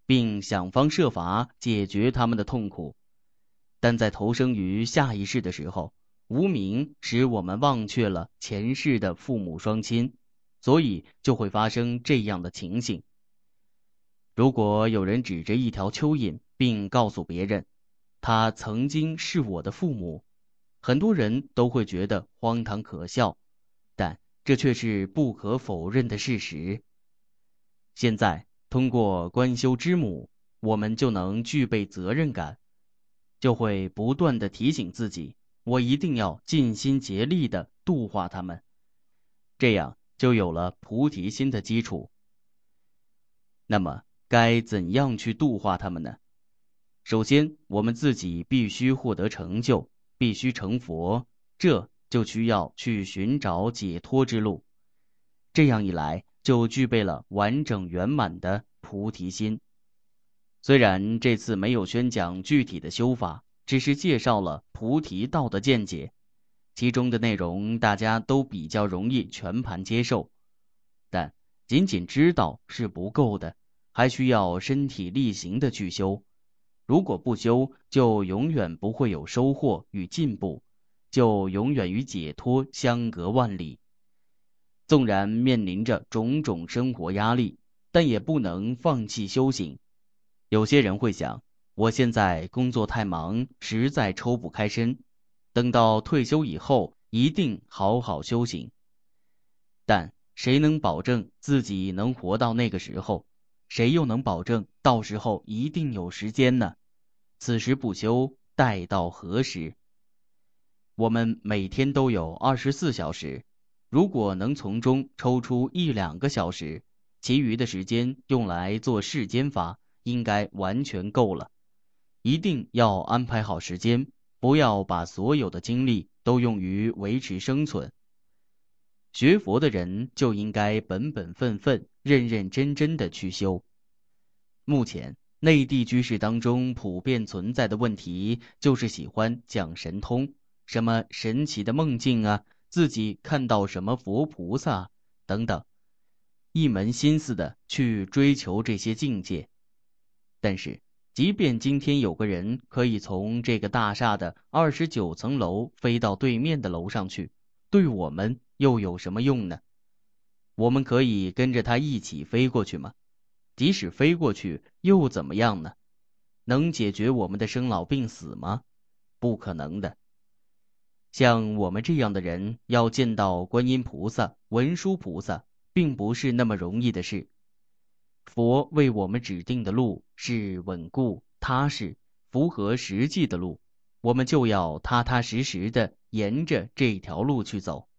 并想方设法解决他们的痛苦。但在投生于下一世的时候，无明使我们忘却了前世的父母双亲，所以就会发生这样的情形。如果有人指着一条蚯蚓，并告诉别人，他曾经是我的父母，很多人都会觉得荒唐可笑，但这却是不可否认的事实。现在通过观修之母，我们就能具备责任感，就会不断地提醒自己，我一定要尽心竭力地度化他们，这样就有了菩提心的基础。那么该怎样去度化他们呢？首先，我们自己必须获得成就，必须成佛，这就需要去寻找解脱之路。这样一来，就具备了完整圆满的菩提心。虽然这次没有宣讲具体的修法，只是介绍了菩提道的见解，其中的内容大家都比较容易全盘接受，但仅仅知道是不够的，还需要身体力行的去修。如果不修，就永远不会有收获与进步，就永远与解脱相隔万里。纵然面临着种种生活压力，但也不能放弃修行。有些人会想，我现在工作太忙，实在抽不开身，等到退休以后一定好好修行。但谁能保证自己能活到那个时候？谁又能保证到时候一定有时间呢？此时不修，待到何时？我们每天都有二十四小时，如果能从中抽出一两个小时，其余的时间用来做世间法，应该完全够了。一定要安排好时间，不要把所有的精力都用于维持生存。学佛的人就应该本本分分、认认真真的去修。目前内地居士当中普遍存在的问题，就是喜欢讲神通，什么神奇的梦境啊，自己看到什么佛菩萨等等，一门心思的去追求这些境界。但是即便今天有个人可以从这个大厦的二十九层楼飞到对面的楼上去，对我们又有什么用呢？我们可以跟着他一起飞过去吗？即使飞过去又怎么样呢？能解决我们的生老病死吗？不可能的。像我们这样的人要见到观音菩萨、文殊菩萨，并不是那么容易的事。佛为我们指定的路是稳固、踏实、符合实际的路，我们就要踏踏实实的沿着这条路去走。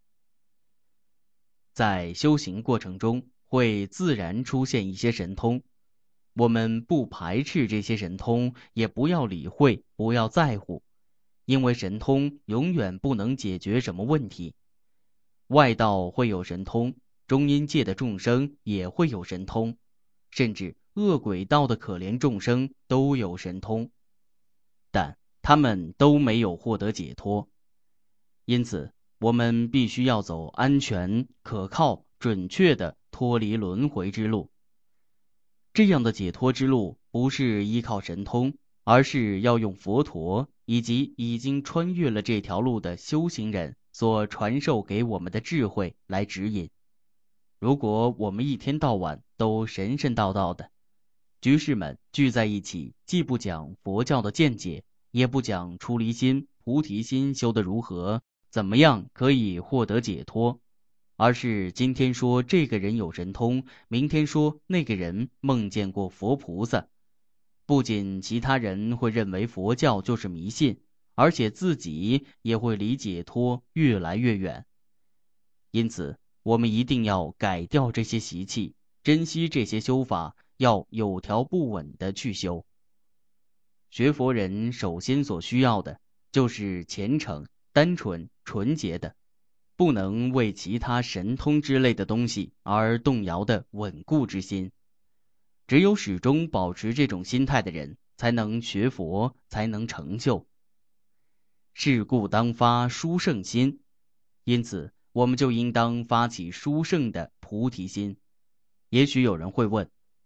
在修行过程中，会自然出现一些神通，我们不排斥这些神通，也不要理会，不要在乎，因为神通永远不能解决什么问题。外道会有神通，中阴界的众生也会有神通，甚至恶鬼道的可怜众生都有神通，但他们都没有获得解脱。因此我们必须要走安全、可靠、准确的脱离轮回之路。这样的解脱之路不是依靠神通，而是要用佛陀以及已经穿越了这条路的修行人所传授给我们的智慧来指引。如果我们一天到晚都神神叨叨的，居士们聚在一起，既不讲佛教的见解，也不讲出离心、菩提心修得如何，怎么样可以获得解脱，而是今天说这个人有神通，明天说那个人梦见过佛菩萨。不仅其他人会认为佛教就是迷信，而且自己也会离解脱越来越远。因此我们一定要改掉这些习气，珍惜这些修法，要有条不紊地去修。学佛人首先所需要的就是虔诚、单纯、纯洁的，不能为其他神通之类的东西而动摇的稳固之心。只有始终保持这种心态的人，才能学佛，才能成就。是故当发殊胜心，因此我们就应当发起殊胜的菩提心。也许有人会问，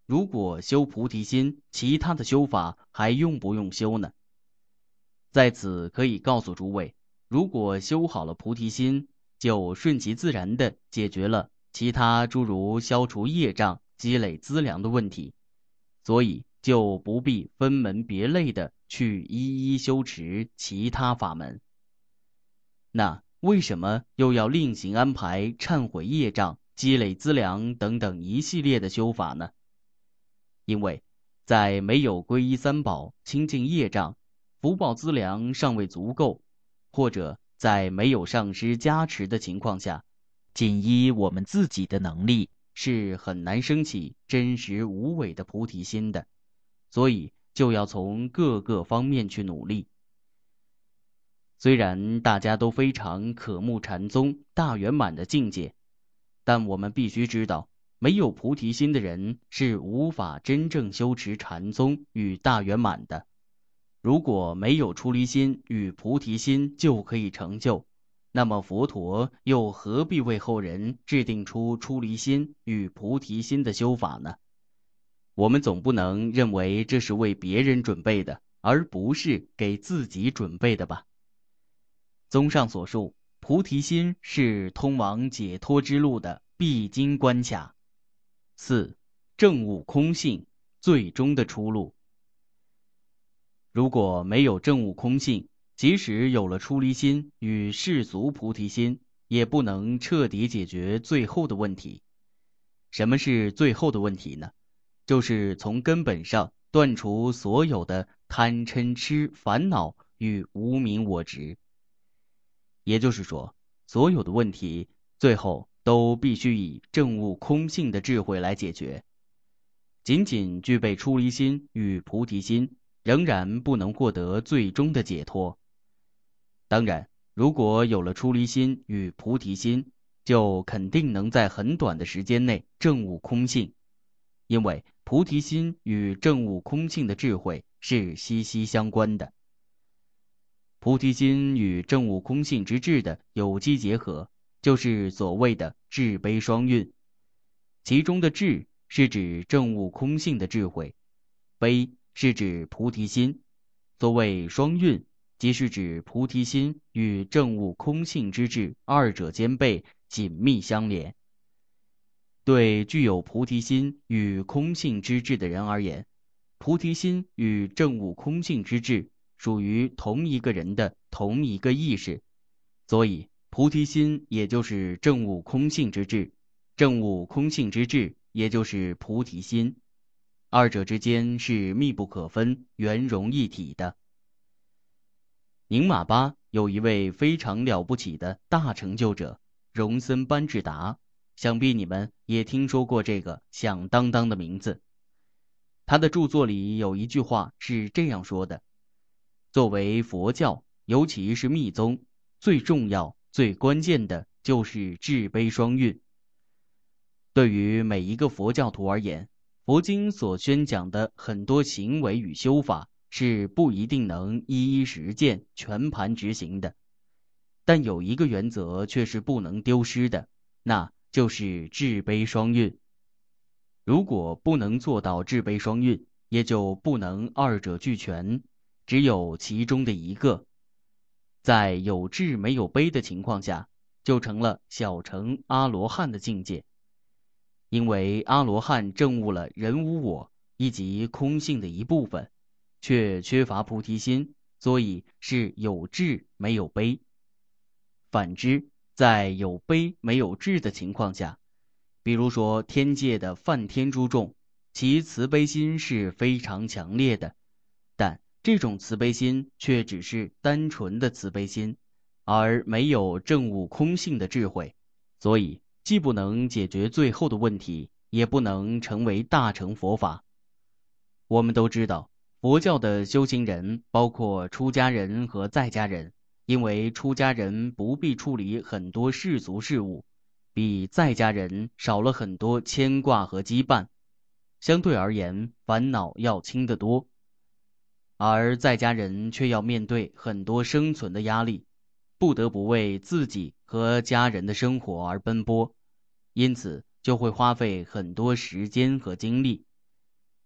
如果修菩提心，其他的修法还用不用修呢？在此可以告诉诸位，如果修好了菩提心，就顺其自然地解决了其他诸如消除业障、积累资粮的问题，所以就不必分门别类地去一一修持其他法门。那为什么又要另行安排忏悔业障、积累资粮等等一系列的修法呢？因为在没有皈依三宝、清净业障、福报资粮尚未足够，或者在没有上师加持的情况下，仅依我们自己的能力是很难升起真实无伪的菩提心的，所以就要从各个方面去努力。虽然大家都非常渴慕禅宗大圆满的境界，但我们必须知道，没有菩提心的人是无法真正修持禅宗与大圆满的。如果没有出离心与菩提心就可以成就，那么佛陀又何必为后人制定出出离心与菩提心的修法呢？我们总不能认为这是为别人准备的，而不是给自己准备的吧？综上所述，菩提心是通往解脱之路的必经关卡。四、证悟空性，最终的出路。如果没有证悟空性，即使有了出离心与世俗菩提心，也不能彻底解决最后的问题。什么是最后的问题呢？就是从根本上断除所有的贪嗔痴烦恼与无明我执。也就是说，所有的问题最后都必须以证悟空性的智慧来解决。仅仅具备出离心与菩提心，仍然不能获得最终的解脱。当然，如果有了出离心与菩提心，就肯定能在很短的时间内证悟空性，因为菩提心与证悟空性的智慧是息息相关的。菩提心与证悟空性之智的有机结合，就是所谓的智悲双运。其中的智是指证悟空性的智慧，悲是指菩提心。所谓双运，即是指菩提心与证悟空性之智二者兼备，紧密相连。对具有菩提心与空性之智的人而言，菩提心与证悟空性之智属于同一个人的同一个意识，所以菩提心也就是证悟空性之智，证悟空性之智也就是菩提心，二者之间是密不可分、圆融一体的。宁玛巴有一位非常了不起的大成就者，荣森班智达，想必你们也听说过这个响当当的名字。他的著作里有一句话是这样说的：作为佛教，尤其是密宗，最重要、最关键的就是智悲双运。对于每一个佛教徒而言，佛经所宣讲的很多行为与修法是不一定能一一实践、全盘执行的，但有一个原则却是不能丢失的，那就是智悲双运。如果不能做到智悲双运，也就不能二者俱全，只有其中的一个。在有智没有悲的情况下，就成了小乘阿罗汉的境界。因为阿罗汉证悟了人无我以及空性的一部分，却缺乏菩提心，所以是有智没有悲。反之，在有悲没有智的情况下，比如说天界的梵天诸众，其慈悲心是非常强烈的，但这种慈悲心却只是单纯的慈悲心，而没有证悟空性的智慧，所以既不能解决最后的问题，也不能成为大乘佛法。我们都知道，佛教的修行人包括出家人和在家人，因为出家人不必处理很多世俗事务，比在家人少了很多牵挂和羁绊，相对而言烦恼要轻得多。而在家人却要面对很多生存的压力，不得不为自己和家人的生活而奔波，因此就会花费很多时间和精力，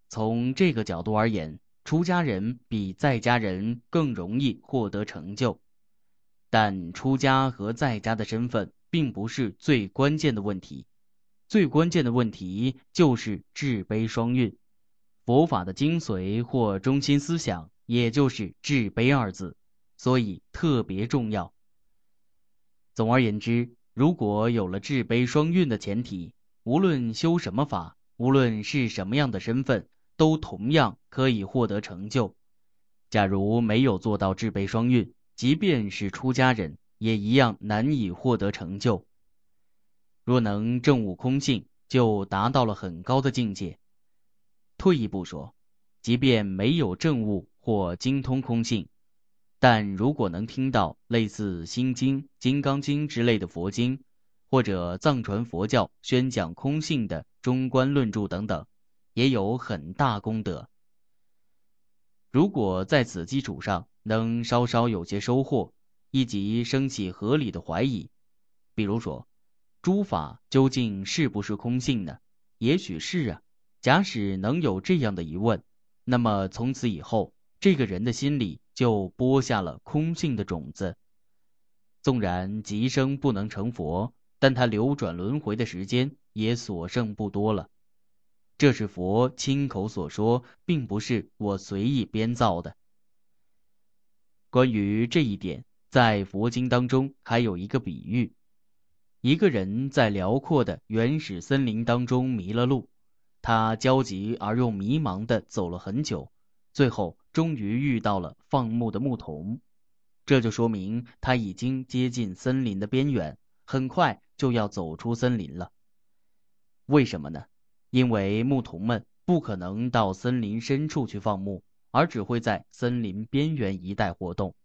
从这个角度而言，出家人比在家人更容易获得成就。但出家和在家的身份并不是最关键的问题，最关键的问题就是智悲双运。佛法的精髓或中心思想，也就是智悲二字，所以特别重要。总而言之，如果有了智悲双运的前提，无论修什么法，无论是什么样的身份，都同样可以获得成就。假如没有做到智悲双运，即便是出家人，也一样难以获得成就。若能证悟空性，就达到了很高的境界。退一步说，即便没有证悟或精通空性，但如果能听到类似《心经》《金刚经》之类的佛经，或者藏传佛教宣讲空性的中观论著等等，也有很大功德。如果在此基础上能稍稍有些收获，以及升起合理的怀疑，比如说，诸法究竟是不是空性呢？也许是啊。假使能有这样的疑问，那么从此以后，这个人的心里就播下了空性的种子。纵然即生不能成佛，但他流转轮回的时间也所剩不多了。这是佛亲口所说，并不是我随意编造的。关于这一点，在佛经当中还有一个比喻：一个人在辽阔的原始森林当中迷了路，他焦急而又迷茫地走了很久，最后终于遇到了放牧的牧童。这就说明他已经接近森林的边缘，很快就要走出森林了。为什么呢？因为牧童们不可能到森林深处去放牧，而只会在森林边缘一带活动。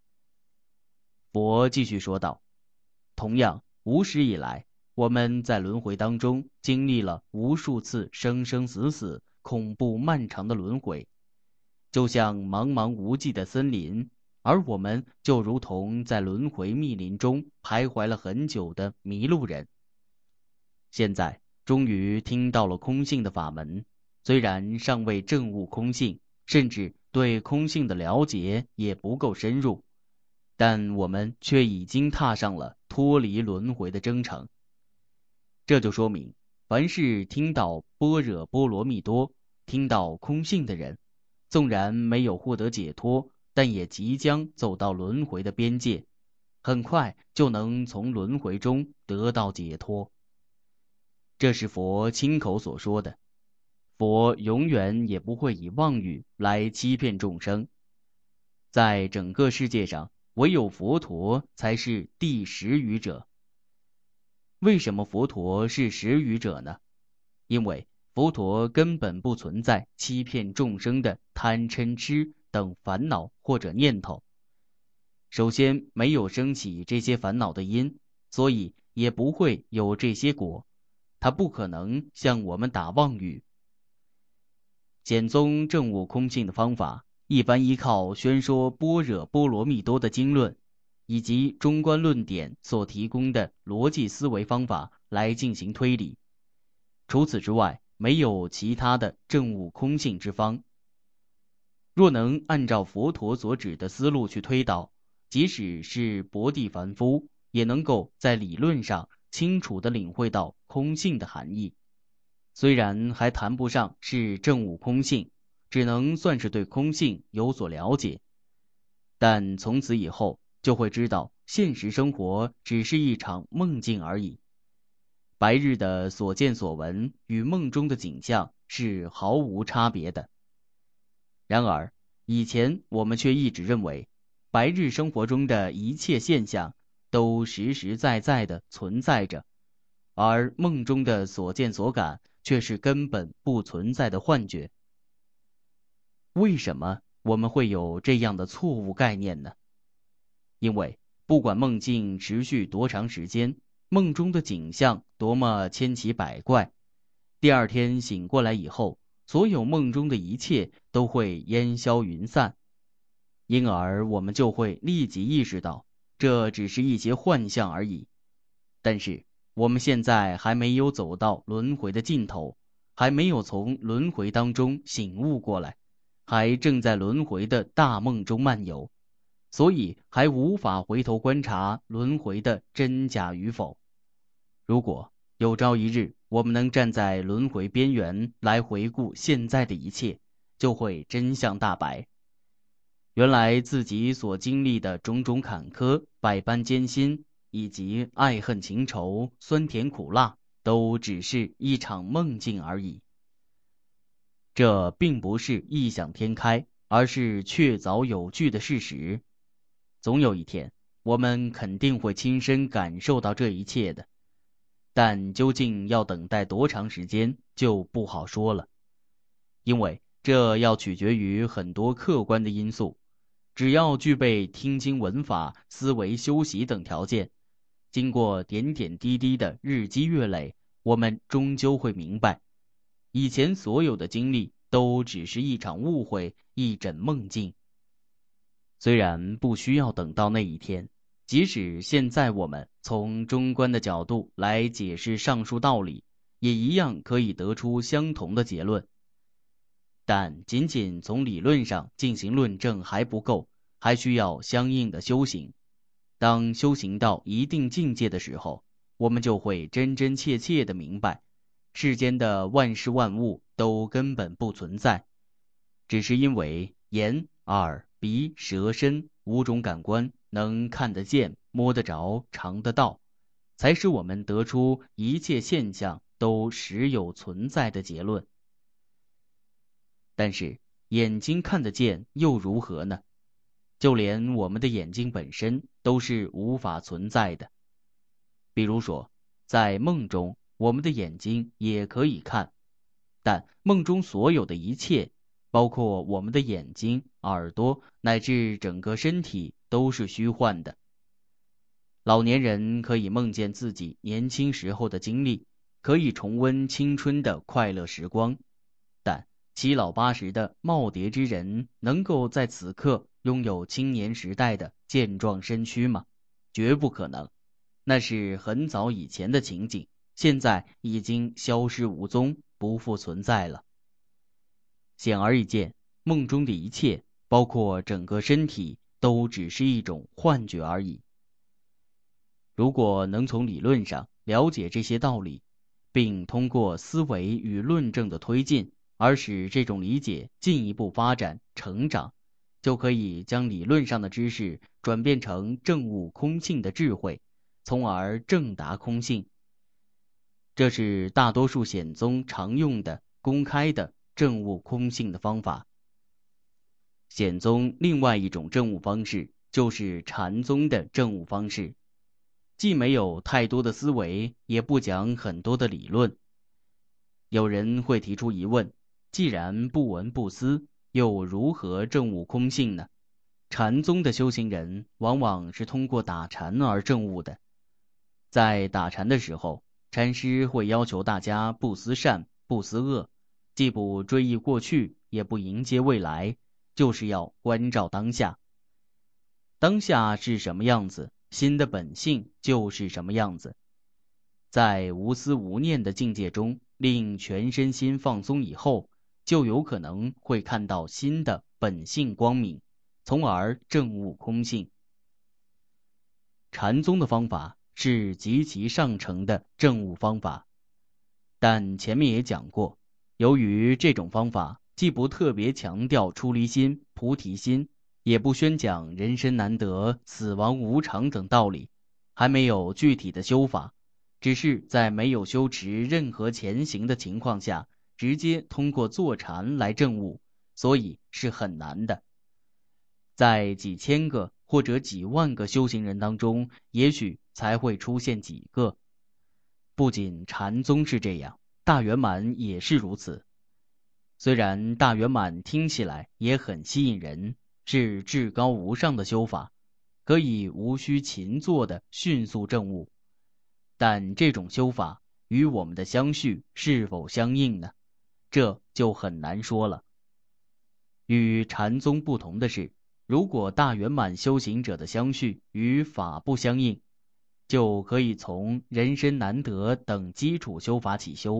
佛继续说道，同样，无始以来，我们在轮回当中经历了无数次生生死死、恐怖漫长的轮回，就像茫茫无际的森林，而我们就如同在轮回密林中徘徊了很久的迷路人。现在终于听到了空性的法门，虽然尚未证悟空性，甚至对空性的了解也不够深入，但我们却已经踏上了脱离轮回的征程。这就说明，凡是听到般若波罗蜜多，听到空性的人，纵然没有获得解脱，但也即将走到轮回的边界，很快就能从轮回中得到解脱。这是佛亲口所说的。佛永远也不会以妄语来欺骗众生。在整个世界上，唯有佛陀才是第十语者。为什么佛陀是十语者呢？因为佛陀根本不存在欺骗众生的贪嗔痴等烦恼或者念头。首先，没有升起这些烦恼的因，所以也不会有这些果。他不可能向我们打妄语。显宗证悟空性的方法，一般依靠宣说般若波罗蜜多的经论，以及中观论点所提供的逻辑思维方法来进行推理。除此之外，没有其他的证悟空性之方。若能按照佛陀所指的思路去推导，即使是薄地凡夫，也能够在理论上清楚地领会到空性的含义。虽然还谈不上是证悟空性，只能算是对空性有所了解，但从此以后就会知道现实生活只是一场梦境而已。白日的所见所闻与梦中的景象是毫无差别的。然而，以前我们却一直认为，白日生活中的一切现象都实实在在地存在着，而梦中的所见所感却是根本不存在的幻觉。为什么我们会有这样的错误概念呢？因为不管梦境持续多长时间，梦中的景象多么千奇百怪，第二天醒过来以后，所有梦中的一切都会烟消云散，因而我们就会立即意识到，这只是一些幻象而已。但是我们现在还没有走到轮回的尽头， 还没有从轮回当中醒悟过来，还正在轮回的大梦中漫游，所以还无法回头观察轮回的真假与否。如果有朝一日我们能站在轮回边缘来回顾现在的一切，就会真相大白。原来自己所经历的种种坎坷、百般艰辛，以及爱恨情仇、酸甜苦辣，都只是一场梦境而已。这并不是异想天开，而是确凿有据的事实。总有一天，我们肯定会亲身感受到这一切的，但究竟要等待多长时间，就不好说了，因为这要取决于很多客观的因素。只要具备听经闻法、思维修习等条件，经过点点滴滴的日积月累，我们终究会明白，以前所有的经历都只是一场误会，一枕梦境。虽然不需要等到那一天，即使现在我们从中观的角度来解释上述道理，也一样可以得出相同的结论。但仅仅从理论上进行论证还不够，还需要相应的修行。当修行到一定境界的时候，我们就会真真切切地明白，世间的万事万物都根本不存在，只是因为眼、耳、鼻、舌、身五种感官能看得见、摸得着、尝得到，才使我们得出一切现象都实有存在的结论。但是眼睛看得见又如何呢？就连我们的眼睛本身都是无法存在的。比如说，在梦中，我们的眼睛也可以看，但梦中所有的一切，包括我们的眼睛、耳朵乃至整个身体，都是虚幻的。老年人可以梦见自己年轻时候的经历，可以重温青春的快乐时光，但七老八十的耄耋之人能够在此刻拥有青年时代的健壮身躯吗？绝不可能，那是很早以前的情景，现在已经消失无踪，不复存在了。显而易见，梦中的一切，包括整个身体，都只是一种幻觉而已。如果能从理论上了解这些道理，并通过思维与论证的推进，而使这种理解进一步发展成长，就可以将理论上的知识转变成证悟空性的智慧，从而证达空性。这是大多数显宗常用的公开的证悟空性的方法。显宗另外一种证悟方式就是禅宗的证悟方式，既没有太多的思维，也不讲很多的理论。有人会提出疑问，既然不闻不思，又如何证悟空性呢？禅宗的修行人往往是通过打禅而证悟的。在打禅的时候，禅师会要求大家不思善，不思恶，既不追忆过去，也不迎接未来，就是要关照当下。当下是什么样子，心的本性就是什么样子。在无思无念的境界中，令全身心放松以后，就有可能会看到心的本性光明，从而证悟空性。禅宗的方法是极其上乘的证悟方法，但前面也讲过，由于这种方法既不特别强调出离心、菩提心，也不宣讲人生难得、死亡无常等道理，还没有具体的修法，只是在没有修持任何前行的情况下，直接通过坐禅来证悟，所以是很难的。在几千个或者几万个修行人当中，也许才会出现几个。不仅禅宗是这样，大圆满也是如此。虽然大圆满听起来也很吸引人，是至高无上的修法，可以无需勤做的迅速证悟，但这种修法与我们的相续是否相应呢？这就很难说了。与禅宗不同的是，如果大圆满修行者的相续与法不相应，就可以从人身难得等基础修法起修，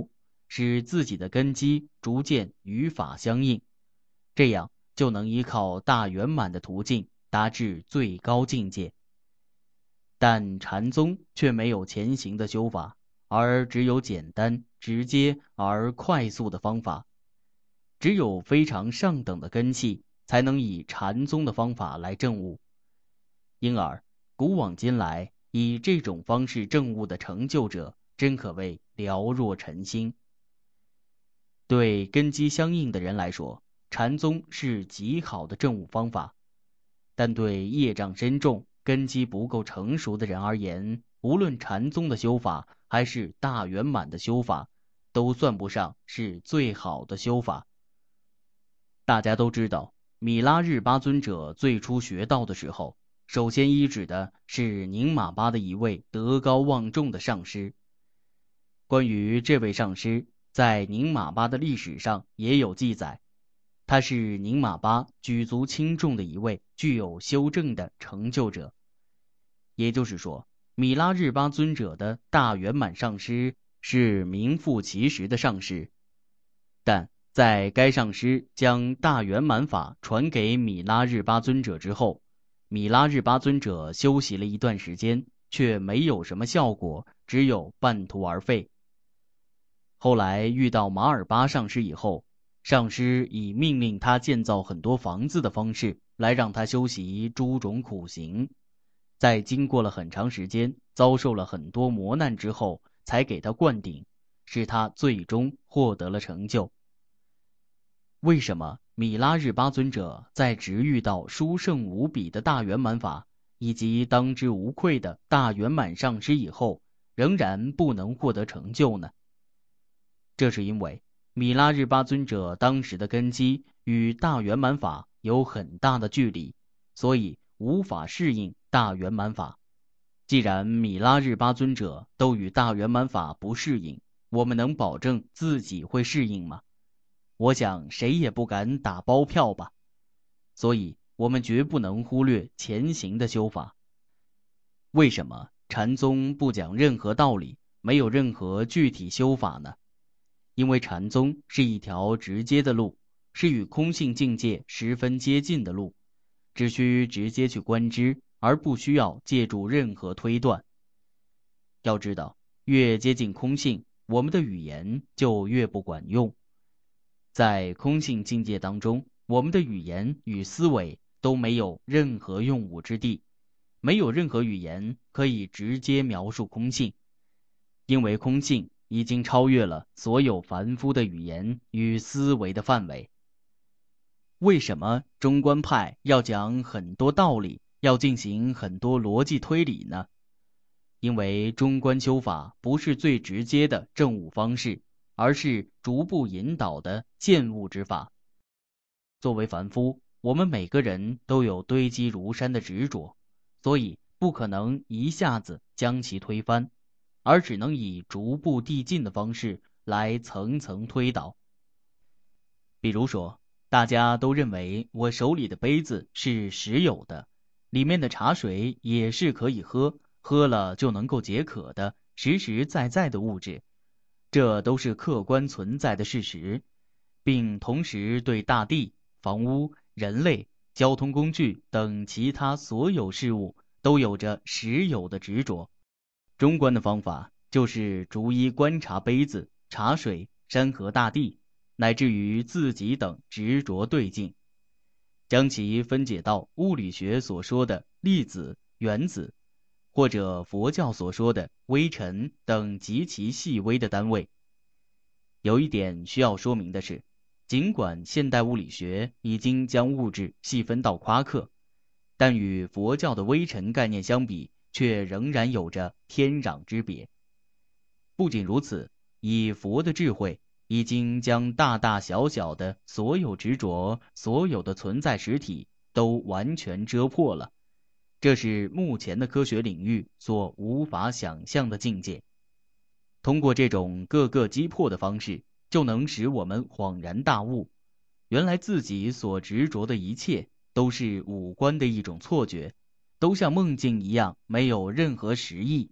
使自己的根基逐渐与法相应，这样就能依靠大圆满的途径达至最高境界。但禅宗却没有前行的修法，而只有简单、直接而快速的方法。只有非常上等的根器，才能以禅宗的方法来证悟。因而，古往今来，以这种方式证悟的成就者，真可谓寥若晨星。对根基相应的人来说，禅宗是极好的证悟方法；但对业障深重、根基不够成熟的人而言，无论禅宗的修法还是大圆满的修法，都算不上是最好的修法。大家都知道，米拉日巴尊者最初学道的时候，首先依止的是宁玛巴的一位德高望重的上师。关于这位上师，在宁玛巴的历史上也有记载，他是宁玛巴举足轻重的一位具有修正的成就者。也就是说，米拉日巴尊者的大圆满上师是名副其实的上师。但在该上师将大圆满法传给米拉日巴尊者之后，米拉日巴尊者修习了一段时间，却没有什么效果，只有半途而废。后来遇到马尔巴上师以后，上师以命令他建造很多房子的方式来让他修习诸种苦行，在经过了很长时间，遭受了很多磨难之后，才给他灌顶，使他最终获得了成就。为什么米拉日巴尊者在直遇到殊胜无比的大圆满法以及当之无愧的大圆满上师以后，仍然不能获得成就呢？这是因为米拉日巴尊者当时的根基与大圆满法有很大的距离，所以无法适应大圆满法。既然米拉日巴尊者都与大圆满法不适应，我们能保证自己会适应吗？我想谁也不敢打包票吧。所以我们绝不能忽略前行的修法。为什么禅宗不讲任何道理，没有任何具体修法呢？因为禅宗是一条直接的路，是与空性境界十分接近的路，只需直接去观知，而不需要借助任何推断。要知道，越接近空性，我们的语言就越不管用。在空性境界当中，我们的语言与思维都没有任何用武之地，没有任何语言可以直接描述空性，因为空性已经超越了所有凡夫的语言与思维的范围。为什么中观派要讲很多道理，要进行很多逻辑推理呢？因为中观修法不是最直接的证悟方式，而是逐步引导的渐悟之法。作为凡夫，我们每个人都有堆积如山的执着，所以不可能一下子将其推翻，而只能以逐步递进的方式来层层推导。比如说，大家都认为我手里的杯子是实有的，里面的茶水也是可以喝，喝了就能够解渴的实实在在的物质，这都是客观存在的事实，并同时对大地、房屋、人类、交通工具等其他所有事物都有着实有的执着。中观的方法就是逐一观察杯子、茶水、山河大地，乃至于自己等执着对境，将其分解到物理学所说的粒子、原子，或者佛教所说的微尘等极其细微的单位。有一点需要说明的是，尽管现代物理学已经将物质细分到夸克，但与佛教的微尘概念相比，却仍然有着天壤之别。不仅如此，以佛的智慧，已经将大大小小的所有执着、所有的存在实体都完全遮破了，这是目前的科学领域所无法想象的境界。通过这种各个击破的方式，就能使我们恍然大悟，原来自己所执着的一切都是五官的一种错觉，都像梦境一样没有任何实意，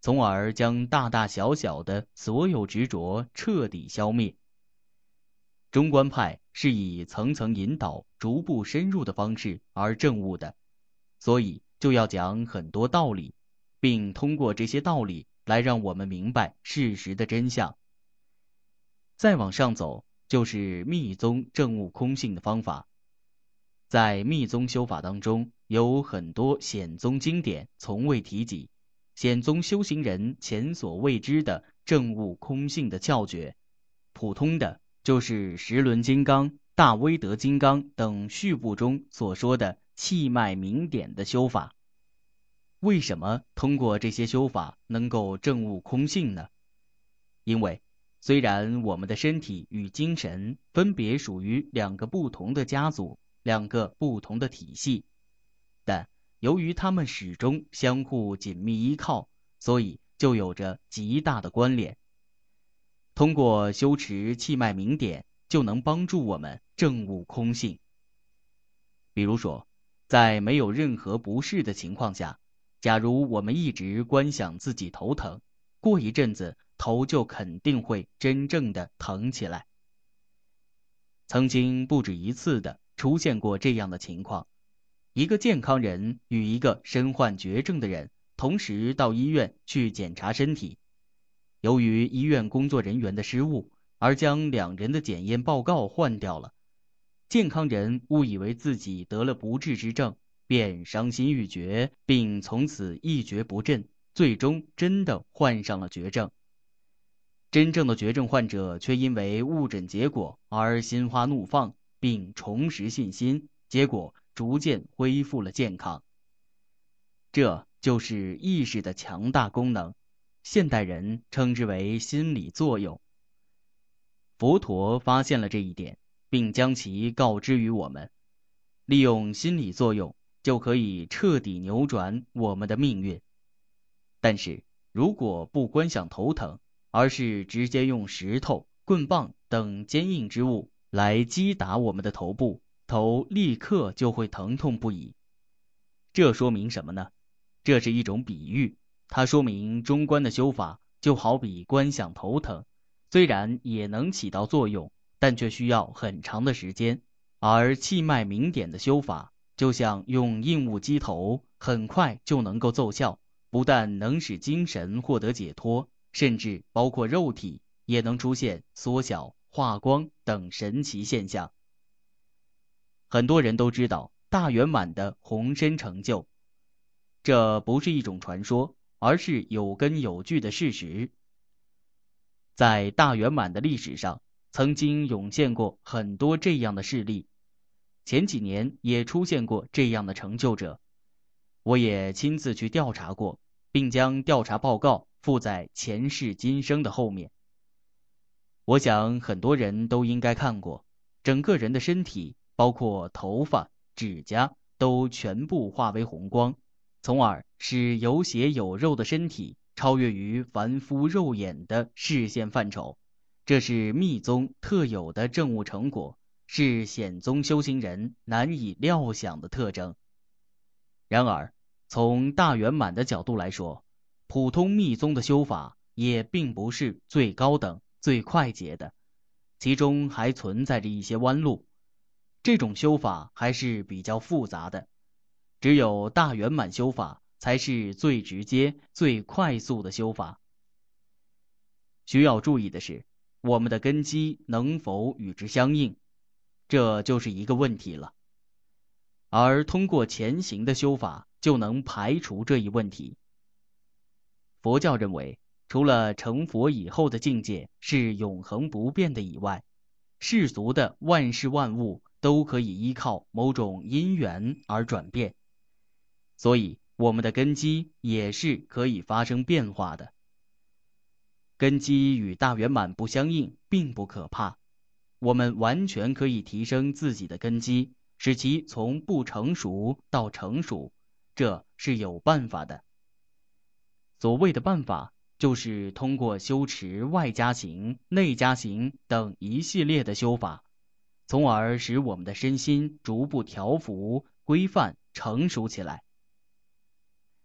从而将大大小小的所有执着彻底消灭。中观派是以层层引导、逐步深入的方式而证悟的，所以就要讲很多道理，并通过这些道理来让我们明白事实的真相。再往上走，就是密宗证悟空性的方法。在密宗修法当中，有很多显宗经典从未提及，显宗修行人前所未知的证悟空性的窍诀。普通的就是十轮金刚、大威德金刚等序部中所说的气脉明点的修法。为什么通过这些修法能够证悟空性呢？因为虽然我们的身体与精神分别属于两个不同的家族、两个不同的体系，但由于它们始终相互紧密依靠，所以就有着极大的关联。通过修持气脉明点，就能帮助我们证悟空性。比如说，在没有任何不适的情况下，假如我们一直观想自己头疼，过一阵子头就肯定会真正的疼起来。曾经不止一次的出现过这样的情况，一个健康人与一个身患绝症的人同时到医院去检查身体，由于医院工作人员的失误，而将两人的检验报告换掉了。健康人误以为自己得了不治之症，便伤心欲绝，并从此一蹶不振，最终真的患上了绝症。真正的绝症患者却因为误诊结果而心花怒放，并重拾信心，结果逐渐恢复了健康。这就是意识的强大功能，现代人称之为心理作用。佛陀发现了这一点，并将其告知于我们，利用心理作用就可以彻底扭转我们的命运。但是如果不观想头疼，而是直接用石头、棍棒等坚硬之物来击打我们的头部，头立刻就会疼痛不已。这说明什么呢？这是一种比喻，它说明中观的修法就好比观想头疼，虽然也能起到作用，但却需要很长的时间。而气脉明点的修法就像用硬物击头，很快就能够奏效，不但能使精神获得解脱，甚至包括肉体也能出现缩小、化光等神奇现象。很多人都知道大圆满的红身成就，这不是一种传说，而是有根有据的事实。在大圆满的历史上，曾经涌现过很多这样的事例，前几年也出现过这样的成就者。我也亲自去调查过，并将调查报告附在前世今生的后面。我想很多人都应该看过，整个人的身体，包括头发、指甲，都全部化为红光，从而使有血有肉的身体超越于凡夫肉眼的视线范畴。这是密宗特有的证悟成果，是显宗修行人难以料想的特征。然而，从大圆满的角度来说，普通密宗的修法也并不是最高等、最快捷的，其中还存在着一些弯路。这种修法还是比较复杂的，只有大圆满修法才是最直接、最快速的修法。需要注意的是，我们的根基能否与之相应，这就是一个问题了。而通过前行的修法就能排除这一问题。佛教认为，除了成佛以后的境界是永恒不变的以外，世俗的万事万物都可以依靠某种因缘而转变，所以我们的根基也是可以发生变化的。根基与大圆满不相应并不可怕，我们完全可以提升自己的根基，使其从不成熟到成熟，这是有办法的。所谓的办法，就是通过修持外加行、内加行等一系列的修法，从而使我们的身心逐步调伏、规范、成熟起来。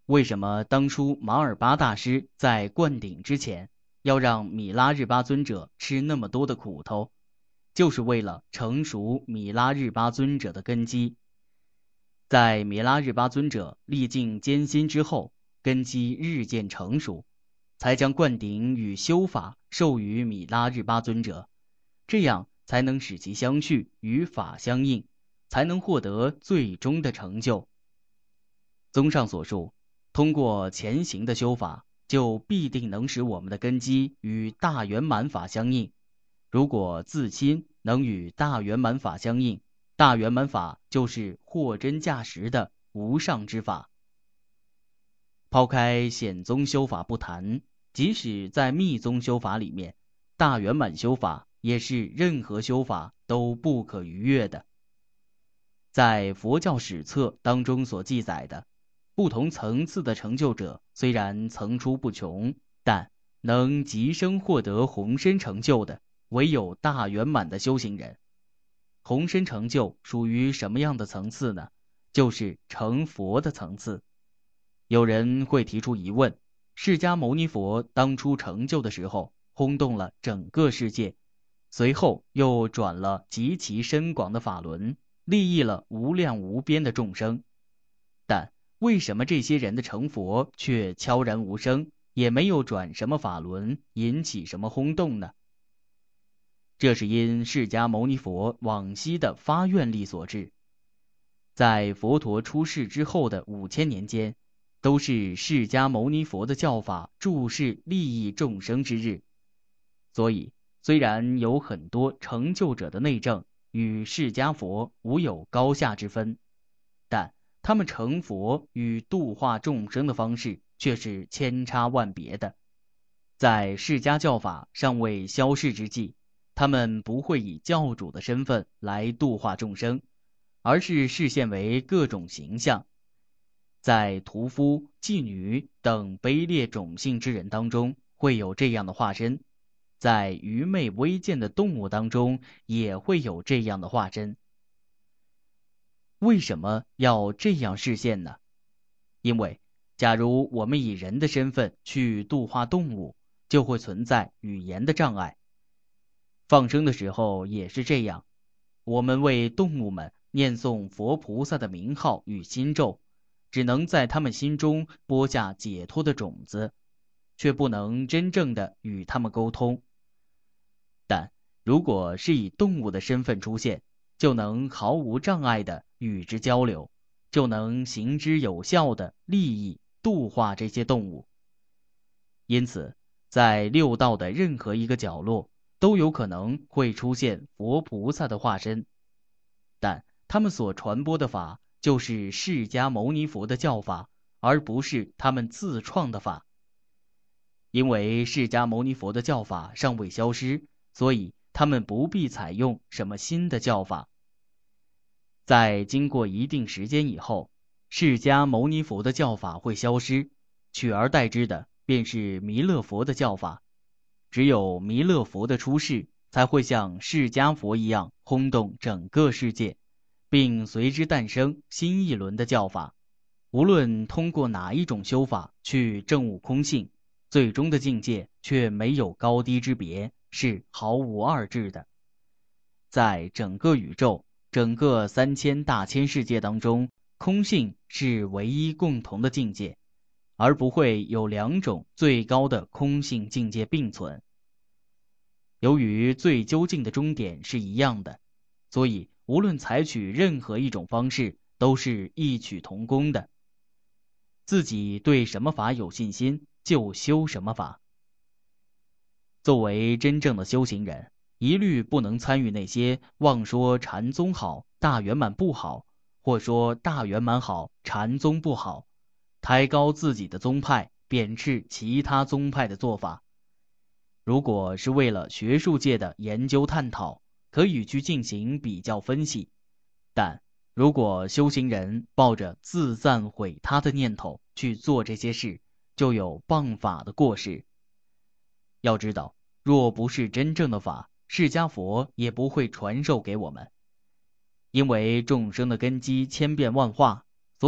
为什么当初马尔巴大师在灌顶之前要让米拉日巴尊者吃那么多的苦头，就是为了成熟米拉日巴尊者的根基。在米拉日巴尊者历尽艰辛之后，根基日渐成熟，才将灌顶与修法授予米拉日巴尊者，这样才能使其相续，与法相应，才能获得最终的成就。综上所述，通过前行的修法，就必定能使我们的根基与大圆满法相应。如果自心能与大圆满法相应，大圆满法就是货真价实的无上之法。抛开显宗修法不谈，即使在密宗修法里面，大圆满修法也是任何修法都不可逾越的。在佛教史册当中所记载的不同层次的成就者虽然层出不穷，但能即生获得宏深成就的唯有大圆满的修行人。宏深成就属于什么样的层次呢？就是成佛的层次。有人会提出疑问，释迦牟尼佛当初成就的时候轰动了整个世界，随后又转了极其深广的法轮，利益了无量无边的众生。但为什么这些人的成佛却悄然无声，也没有转什么法轮，引起什么轰动呢？这是因释迦牟尼佛往昔的发愿力所致。在佛陀出世之后的五千年间，都是释迦牟尼佛的教法注释利益众生之日。所以虽然有很多成就者的内证与释迦佛无有高下之分，但他们成佛与度化众生的方式却是千差万别的。在释迦教法尚未消逝之际，他们不会以教主的身份来度化众生，而是示现为各种形象。在屠夫、妓女等卑劣种姓之人当中会有这样的化身，在愚昧微贱的动物当中也会有这样的化身。为什么要这样示现呢？因为假如我们以人的身份去度化动物，就会存在语言的障碍。放生的时候也是这样，我们为动物们念诵佛菩萨的名号与心咒，只能在他们心中播下解脱的种子，却不能真正的与他们沟通。但如果是以动物的身份出现，就能毫无障碍的与之交流，就能行之有效的利益度化这些动物。因此在六道的任何一个角落都有可能会出现佛菩萨的化身，但他们所传播的法就是释迦牟尼佛的教法，而不是他们自创的法。因为释迦牟尼佛的教法尚未消失，所以他们不必采用什么新的教法。在经过一定时间以后，释迦牟尼佛的教法会消失，取而代之的便是弥勒佛的教法。只有弥勒佛的出世，才会像释迦佛一样轰动整个世界，并随之诞生新一轮的教法。无论通过哪一种修法去证悟空性，最终的境界却没有高低之别，是毫无二致的。在整个宇宙，整个三千大千世界当中，空性是唯一共同的境界，而不会有两种最高的空性境界并存。由于最究竟的终点是一样的，所以无论采取任何一种方式，都是异曲同工的。自己对什么法有信心，就修什么法。作为真正的修行人，一律不能参与那些妄说禅宗好，大圆满不好，或说大圆满好，禅宗不好，抬高自己的宗派，贬斥其他宗派的做法。如果是为了学术界的研究探讨，可以去进行比较分析，但如果修行人抱着自赞毁他的念头去做这些事，就有谤法的过失。要知道，若不是真正的法，释迦佛也不会传授给我们。因为众生的根基千变万化，所以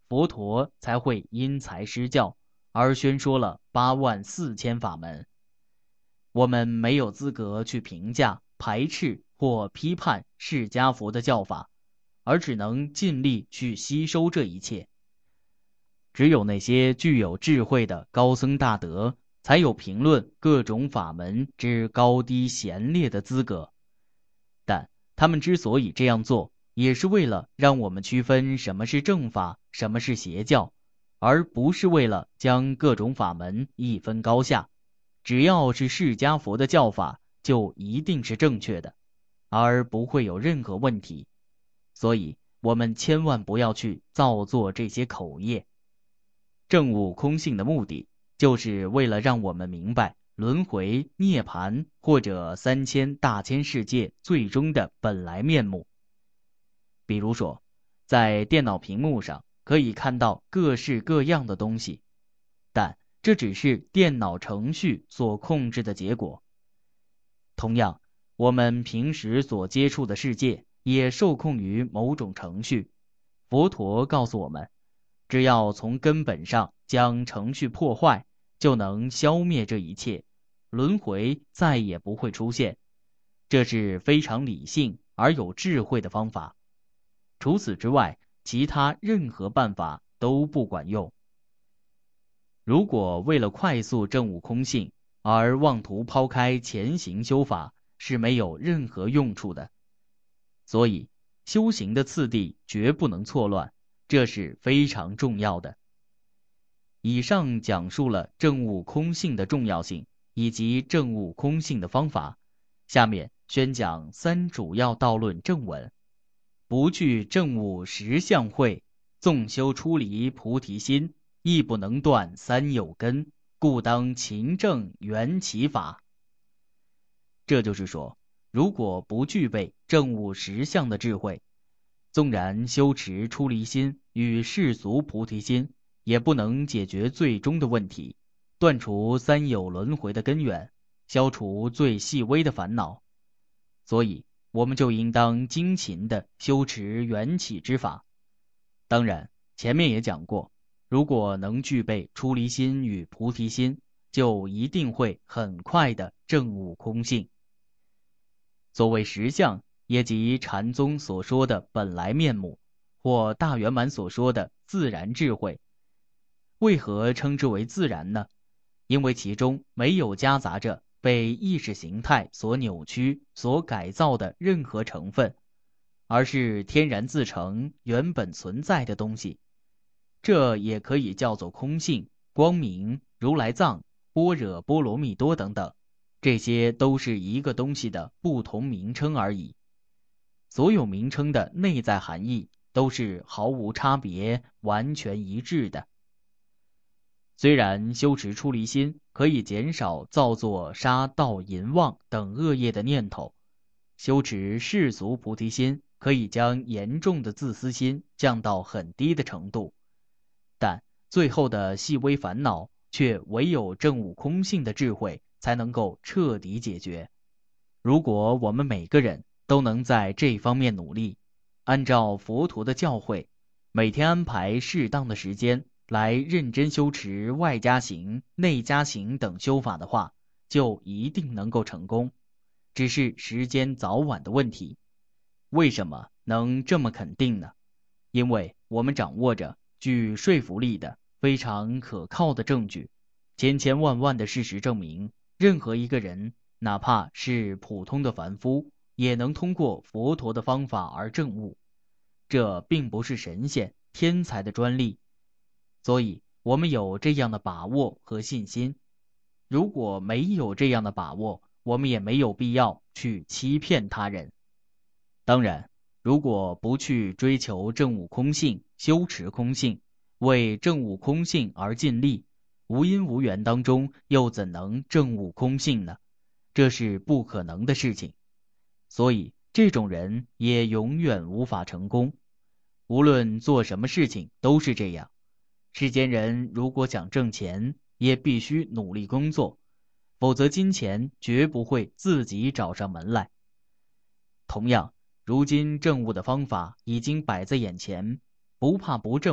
佛陀才会因材施教，而宣说了八万四千法门。我们没有资格去评价、排斥或批判释迦佛的教法，而只能尽力去吸收这一切。只有那些具有智慧的高僧大德，才有评论各种法门之高低贤劣的资格。但他们之所以这样做，也是为了让我们区分什么是正法，什么是邪教，而不是为了将各种法门一分高下。只要是释迦佛的教法，就一定是正确的，而不会有任何问题。所以我们千万不要去造作这些口业。证悟空性的目的，就是为了让我们明白轮回、涅槃或者三千大千世界最终的本来面目。比如说，在电脑屏幕上可以看到各式各样的东西，但这只是电脑程序所控制的结果。同样，我们平时所接触的世界也受控于某种程序。佛陀告诉我们，只要从根本上将程序破坏，就能消灭这一切，轮回再也不会出现。这是非常理性而有智慧的方法。除此之外，其他任何办法都不管用。如果为了快速证悟空性而妄图抛开前行修法，是没有任何用处的。所以修行的次第绝不能错乱，这是非常重要的。以上讲述了证悟空性的重要性以及证悟空性的方法，下面宣讲三主要道论正文。不具证悟实相慧，纵修出离菩提心，亦不能断三有根，故当勤证缘起法。这就是说，如果不具备证悟实相的智慧，纵然修持出离心与世俗菩提心，也不能解决最终的问题，断除三有轮回的根源，消除最细微的烦恼。所以我们就应当精勤地修持缘起之法。当然，前面也讲过，如果能具备出离心与菩提心，就一定会很快地证悟空性。所谓实相，也即禅宗所说的本来面目，或大圆满所说的自然智慧。为何称之为自然呢？因为其中没有夹杂着被意识形态所扭曲、所改造的任何成分，而是天然自成、原本存在的东西。这也可以叫做空性、光明、如来藏、般若波罗蜜多等等，这些都是一个东西的不同名称而已。所有名称的内在含义都是毫无差别、完全一致的。虽然修持出离心可以减少造作杀盗淫妄等恶业的念头，修持世俗菩提心可以将严重的自私心降到很低的程度，但最后的细微烦恼却唯有证悟空性的智慧才能够彻底解决。如果我们每个人都能在这方面努力，按照佛陀的教诲，每天安排适当的时间来认真修持外加行、内加行等修法的话，就一定能够成功，只是时间早晚的问题。为什么能这么肯定呢？因为我们掌握着具说服力的非常可靠的证据，千千万万的事实证明，任何一个人，哪怕是普通的凡夫，也能通过佛陀的方法而证悟。这并不是神仙、天才的专利，所以我们有这样的把握和信心。如果没有这样的把握，我们也没有必要去欺骗他人。当然，如果不去追求证悟空性、修持空性，为证悟空性而尽力，无因无缘当中又怎能证悟空性呢？这是不可能的事情。所以这种人也永远无法成功。无论做什么事情都是这样。世间人如果想挣钱，也必须努力工作，否则金钱绝不会自己找上门来。同样，如今证悟的方法已经摆在眼前，不怕不证悟，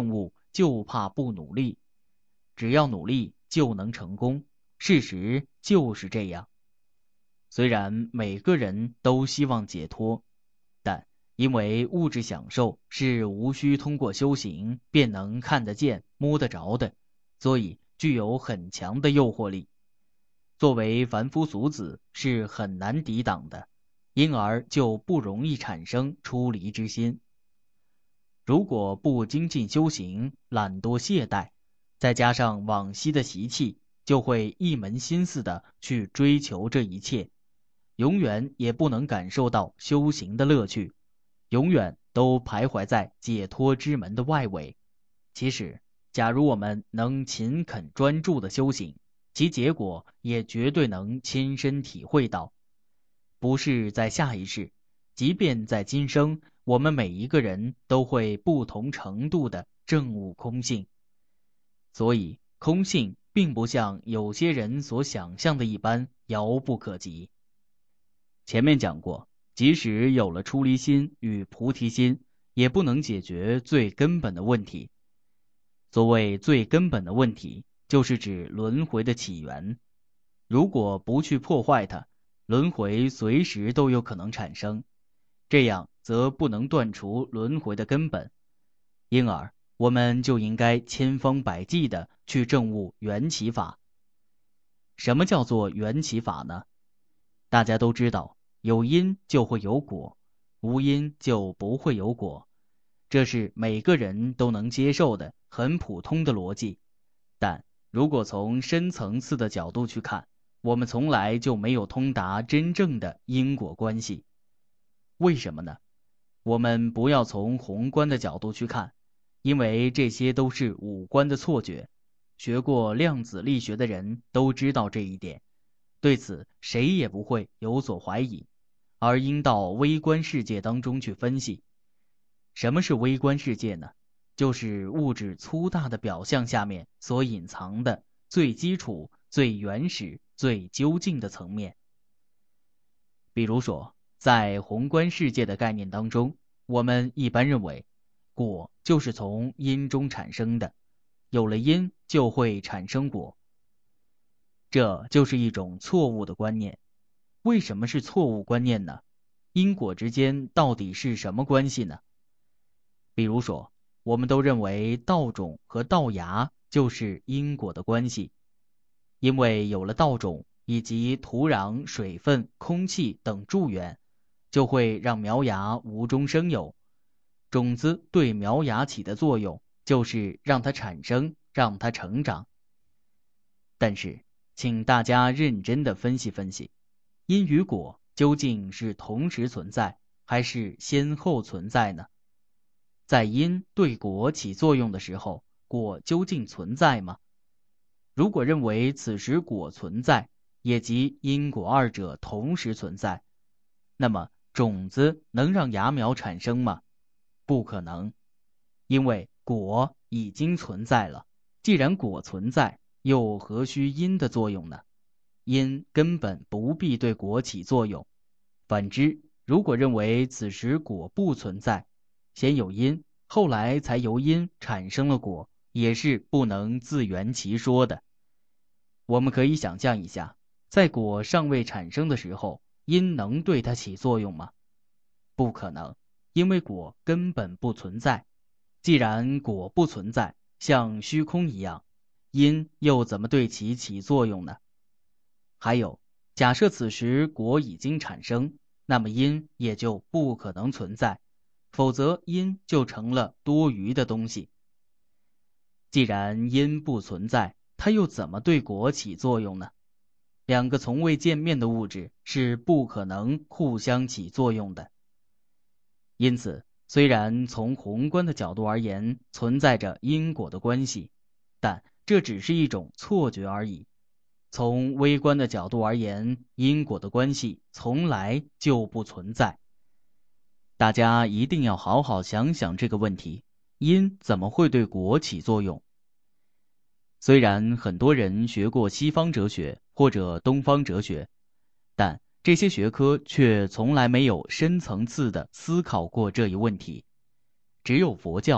就怕不努力，只要努力就能成功，事实就是这样。虽然每个人都希望解脱，但因为物质享受是无需通过修行便能看得见、摸得着的，所以具有很强的诱惑力。作为凡夫俗子是很难抵挡的，因而就不容易产生出离之心。如果不精进修行，懒惰懈怠，再加上往昔的习气，就会一门心思的去追求这一切，永远也不能感受到修行的乐趣，永远都徘徊在解脱之门的外围。其实，假如我们能勤恳专注的修行，其结果也绝对能亲身体会到。不是在下一世，即便在今生，我们每一个人都会不同程度的证悟空性。所以，空性并不像有些人所想象的一般遥不可及。前面讲过，即使有了出离心与菩提心，也不能解决最根本的问题。所谓最根本的问题，就是指轮回的起源。如果不去破坏它，轮回随时都有可能产生，这样则不能断除轮回的根本。因而，我们就应该千方百计地去证悟缘起法。什么叫做缘起法呢？大家都知道，有因就会有果，无因就不会有果，这是每个人都能接受的很普通的逻辑。但如果从深层次的角度去看，我们从来就没有通达真正的因果关系。为什么呢？我们不要从宏观的角度去看，因为这些都是五官的错觉。学过量子力学的人都知道这一点，对此谁也不会有所怀疑，而应到微观世界当中去分析。什么是微观世界呢？就是物质粗大的表象下面所隐藏的最基础、最原始、最究竟的层面。比如说，在宏观世界的概念当中，我们一般认为，果就是从因中产生的，有了因就会产生果。这就是一种错误的观念。为什么是错误观念呢？因果之间到底是什么关系呢？比如说，我们都认为稻种和稻芽就是因果的关系，因为有了稻种以及土壤、水分、空气等助缘，就会让苗芽无中生有。种子对苗芽起的作用，就是让它产生，让它成长。但是，请大家认真地分析分析，因与果究竟是同时存在，还是先后存在呢？在因对果起作用的时候，果究竟存在吗？如果认为此时果存在，也即因果二者同时存在，那么种子能让芽苗产生吗？不可能，因为果已经存在了。既然果存在，又何须因的作用呢？因根本不必对果起作用。反之，如果认为此时果不存在，先有因，后来才由因产生了果，也是不能自圆其说的。我们可以想象一下，在果尚未产生的时候，因能对它起作用吗？不可能，因为果根本不存在。既然果不存在，像虚空一样，因又怎么对其起作用呢？还有，假设此时果已经产生，那么因也就不可能存在，否则因就成了多余的东西。既然因不存在，它又怎么对果起作用呢？两个从未见面的物质是不可能互相起作用的。因此，虽然从宏观的角度而言存在着因果的关系，但这只是一种错觉而已。从微观的角度而言，因果的关系从来就不存在。大家一定要好好想想这个问题，因怎么会对果起作用？虽然很多人学过西方哲学或者东方哲学，但这些学科却从来没有深层次地思考过这一问题。只有佛教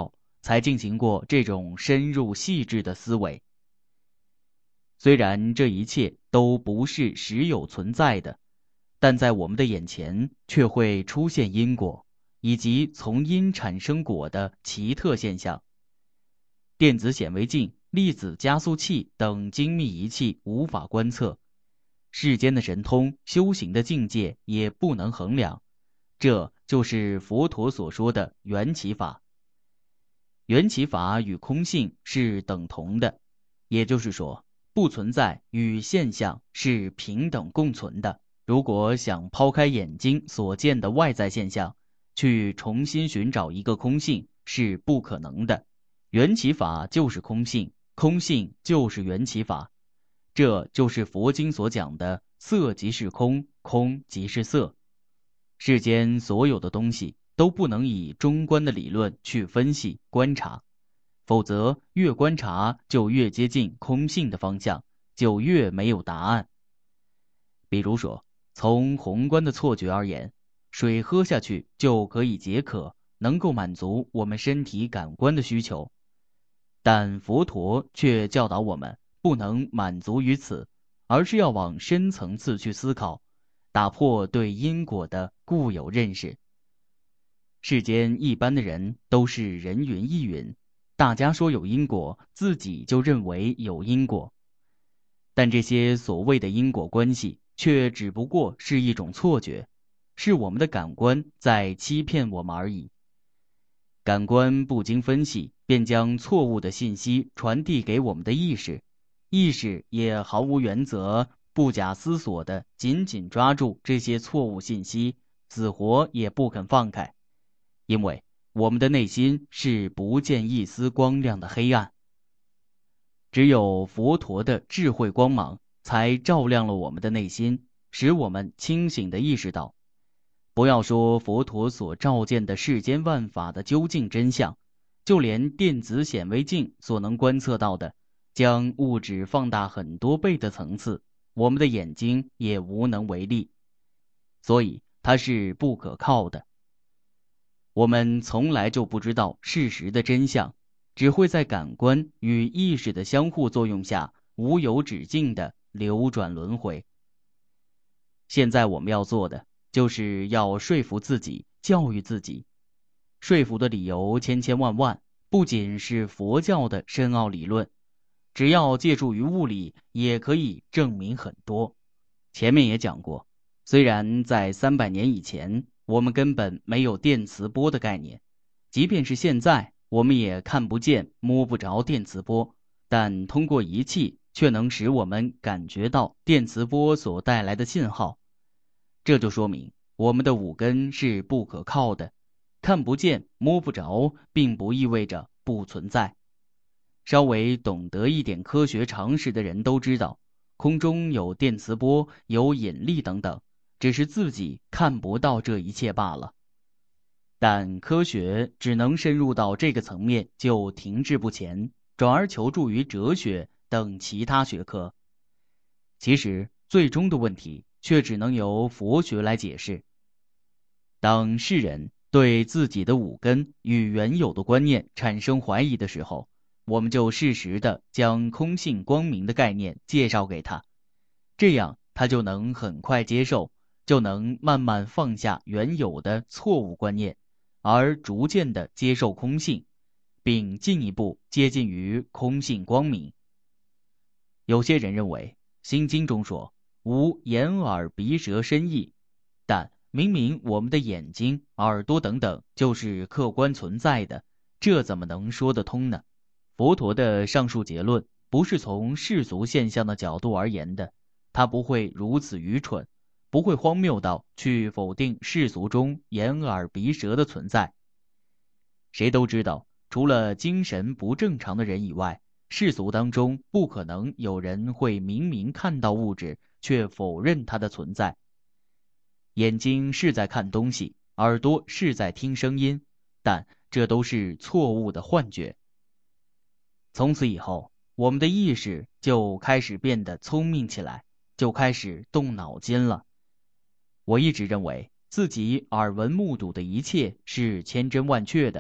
才进行过这种深入细致的思维。虽然这一切都不是实有存在的，但在我们的眼前却会出现因果，以及从因产生果的奇特现象。电子显微镜、粒子加速器等精密仪器无法观测，世间的神通、修行的境界也不能衡量，这就是佛陀所说的缘起法。缘起法与空性是等同的，也就是说，不存在与现象是平等共存的。如果想抛开眼睛所见的外在现象，去重新寻找一个空性是不可能的。缘起法就是空性，空性就是缘起法，这就是佛经所讲的色即是空，空即是色。世间所有的东西都不能以中观的理论去分析观察，否则越观察就越接近空性的方向，就越没有答案。比如说，从宏观的错觉而言，水喝下去就可以解渴，能够满足我们身体感官的需求。但佛陀却教导我们不能满足于此，而是要往深层次去思考，打破对因果的固有认识。世间一般的人都是人云亦云，大家说有因果，自己就认为有因果。但这些所谓的因果关系却只不过是一种错觉，是我们的感官在欺骗我们而已。感官不经分析，便将错误的信息传递给我们的意识，意识也毫无原则、不假思索地紧紧抓住这些错误信息，死活也不肯放开，因为我们的内心是不见一丝光亮的黑暗。只有佛陀的智慧光芒才照亮了我们的内心，使我们清醒地意识到，不要说佛陀所照见的世间万法的究竟真相，就连电子显微镜所能观测到的将物质放大很多倍的层次，我们的眼睛也无能为力，所以它是不可靠的。我们从来就不知道事实的真相，只会在感官与意识的相互作用下无有止境的流转轮回。现在我们要做的就是要说服自己，教育自己。说服的理由千千万万，不仅是佛教的深奥理论，只要借助于物理也可以证明很多。前面也讲过，虽然在三百年以前我们根本没有电磁波的概念，即便是现在我们也看不见摸不着电磁波，但通过仪器却能使我们感觉到电磁波所带来的信号。这就说明我们的五根是不可靠的，看不见摸不着并不意味着不存在。稍微懂得一点科学常识的人都知道，空中有电磁波，有引力等等，只是自己看不到这一切罢了。但科学只能深入到这个层面就停滞不前，转而求助于哲学等其他学科。其实最终的问题却只能由佛学来解释。当世人对自己的五根与原有的观念产生怀疑的时候，我们就适时地将空性光明的概念介绍给他，这样他就能很快接受，就能慢慢放下原有的错误观念，而逐渐地接受空性，并进一步接近于空性光明。有些人认为心经中说无眼耳鼻舌身意，但明明我们的眼睛、耳朵等等就是客观存在的，这怎么能说得通呢？佛陀的上述结论不是从世俗现象的角度而言的，他不会如此愚蠢，不会荒谬到去否定世俗中眼耳鼻舌的存在。谁都知道，除了精神不正常的人以外，世俗当中不可能有人会明明看到物质，却否认它的存在。眼睛是在看东西，耳朵是在听声音，但这都是错误的幻觉。从此以后，我们的意识就开始变得聪明起来，就开始动脑筋了。我一直认为自己耳闻目睹的一切是千真万确的，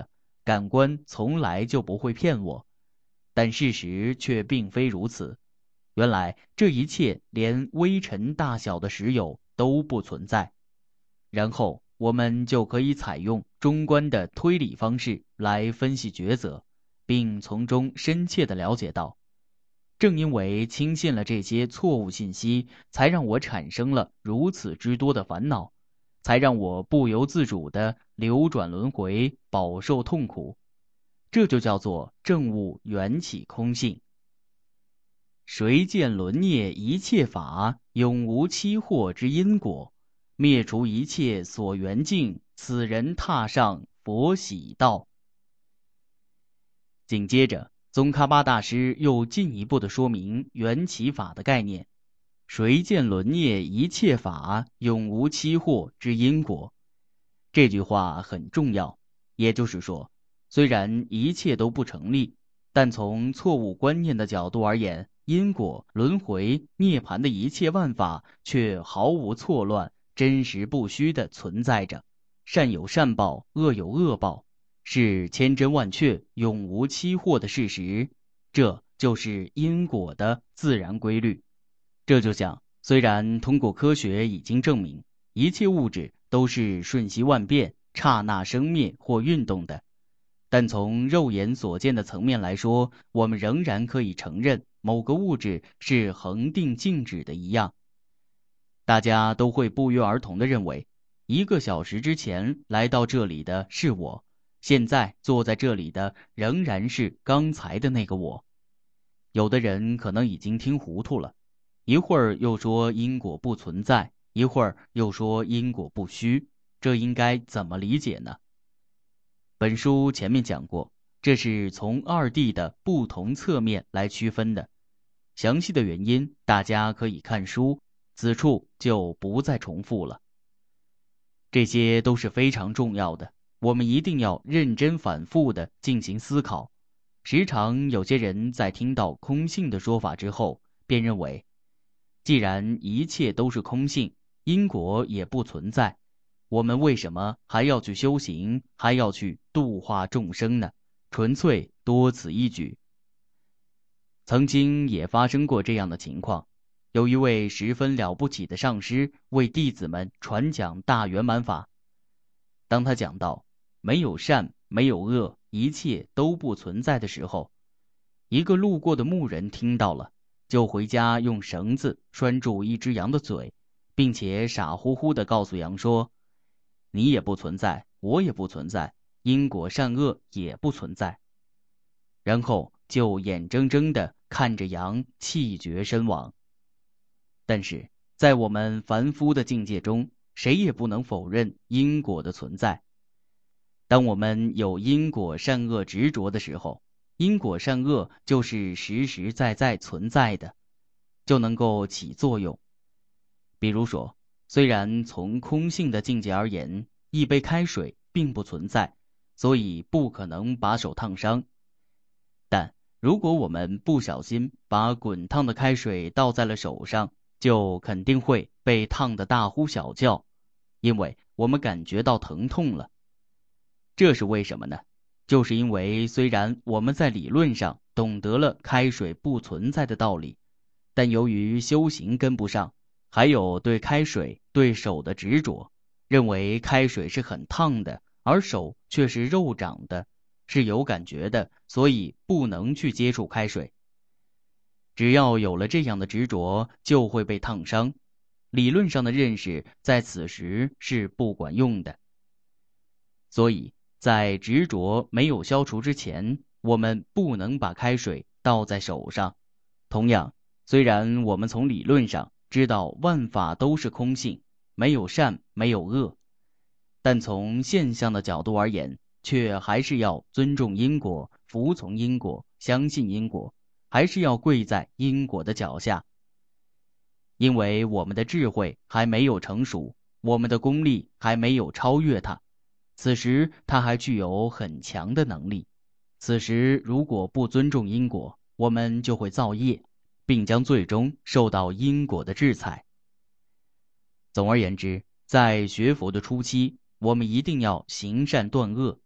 感官从来就不会骗我。但事实却并非如此。原来这一切连微尘大小的实有都不存在。然后我们就可以采用中观的推理方式来分析抉择，并从中深切地了解到，正因为轻信了这些错误信息，才让我产生了如此之多的烦恼，才让我不由自主地流转轮回，饱受痛苦。这就叫做证悟缘起空性。谁见轮孽一切法，永无期祸之因果，灭除一切所缘境，此人踏上佛喜道。紧接着，宗喀巴大师又进一步的说明缘起法的概念。谁见轮孽一切法，永无期祸之因果。这句话很重要，也就是说，虽然一切都不成立，但从错误观念的角度而言，因果、轮回、涅槃的一切万法却毫无错乱，真实不虚地存在着。善有善报，恶有恶报，是千真万确、永无期祸的事实。这就是因果的自然规律。这就像，虽然通过科学已经证明，一切物质都是瞬息万变、刹那生灭或运动的，但从肉眼所见的层面来说，我们仍然可以承认某个物质是恒定静止的一样。大家都会不约而同地认为，一个小时之前来到这里的是我，现在坐在这里的仍然是刚才的那个我。有的人可能已经听糊涂了，一会儿又说因果不存在，一会儿又说因果不虚，这应该怎么理解呢？本书前面讲过，这是从二谛的不同侧面来区分的，详细的原因大家可以看书，此处就不再重复了。这些都是非常重要的，我们一定要认真反复地进行思考。时常有些人在听到空性的说法之后，便认为，既然一切都是空性，因果也不存在，我们为什么还要去修行，还要去度化众生呢？纯粹多此一举。曾经也发生过这样的情况，有一位十分了不起的上师为弟子们传讲大圆满法。当他讲到没有善没有恶，一切都不存在的时候，一个路过的牧人听到了，就回家用绳子拴住一只羊的嘴，并且傻乎乎地告诉羊说，你也不存在，我也不存在，因果善恶也不存在。然后就眼睁睁地看着羊气绝身亡。但是在我们凡夫的境界中，谁也不能否认因果的存在。当我们有因果善恶执着的时候，因果善恶就是实实在在存在的，就能够起作用。比如说，虽然从空性的境界而言，一杯开水并不存在，所以不可能把手烫伤。但如果我们不小心把滚烫的开水倒在了手上，就肯定会被烫得大呼小叫，因为我们感觉到疼痛了。这是为什么呢？就是因为虽然我们在理论上懂得了开水不存在的道理，但由于修行跟不上，还有对开水对手的执着，认为开水是很烫的，而手却是肉长的，是有感觉的，所以不能去接触开水。只要有了这样的执着，就会被烫伤。理论上的认识在此时是不管用的。所以在执着没有消除之前，我们不能把开水倒在手上。同样，虽然我们从理论上知道万法都是空性，没有善没有恶，但从现象的角度而言，却还是要尊重因果，服从因果，相信因果，还是要跪在因果的脚下。因为我们的智慧还没有成熟，我们的功力还没有超越它，此时它还具有很强的能力。此时如果不尊重因果，我们就会造业，并将最终受到因果的制裁。总而言之，在学佛的初期，我们一定要行善断恶，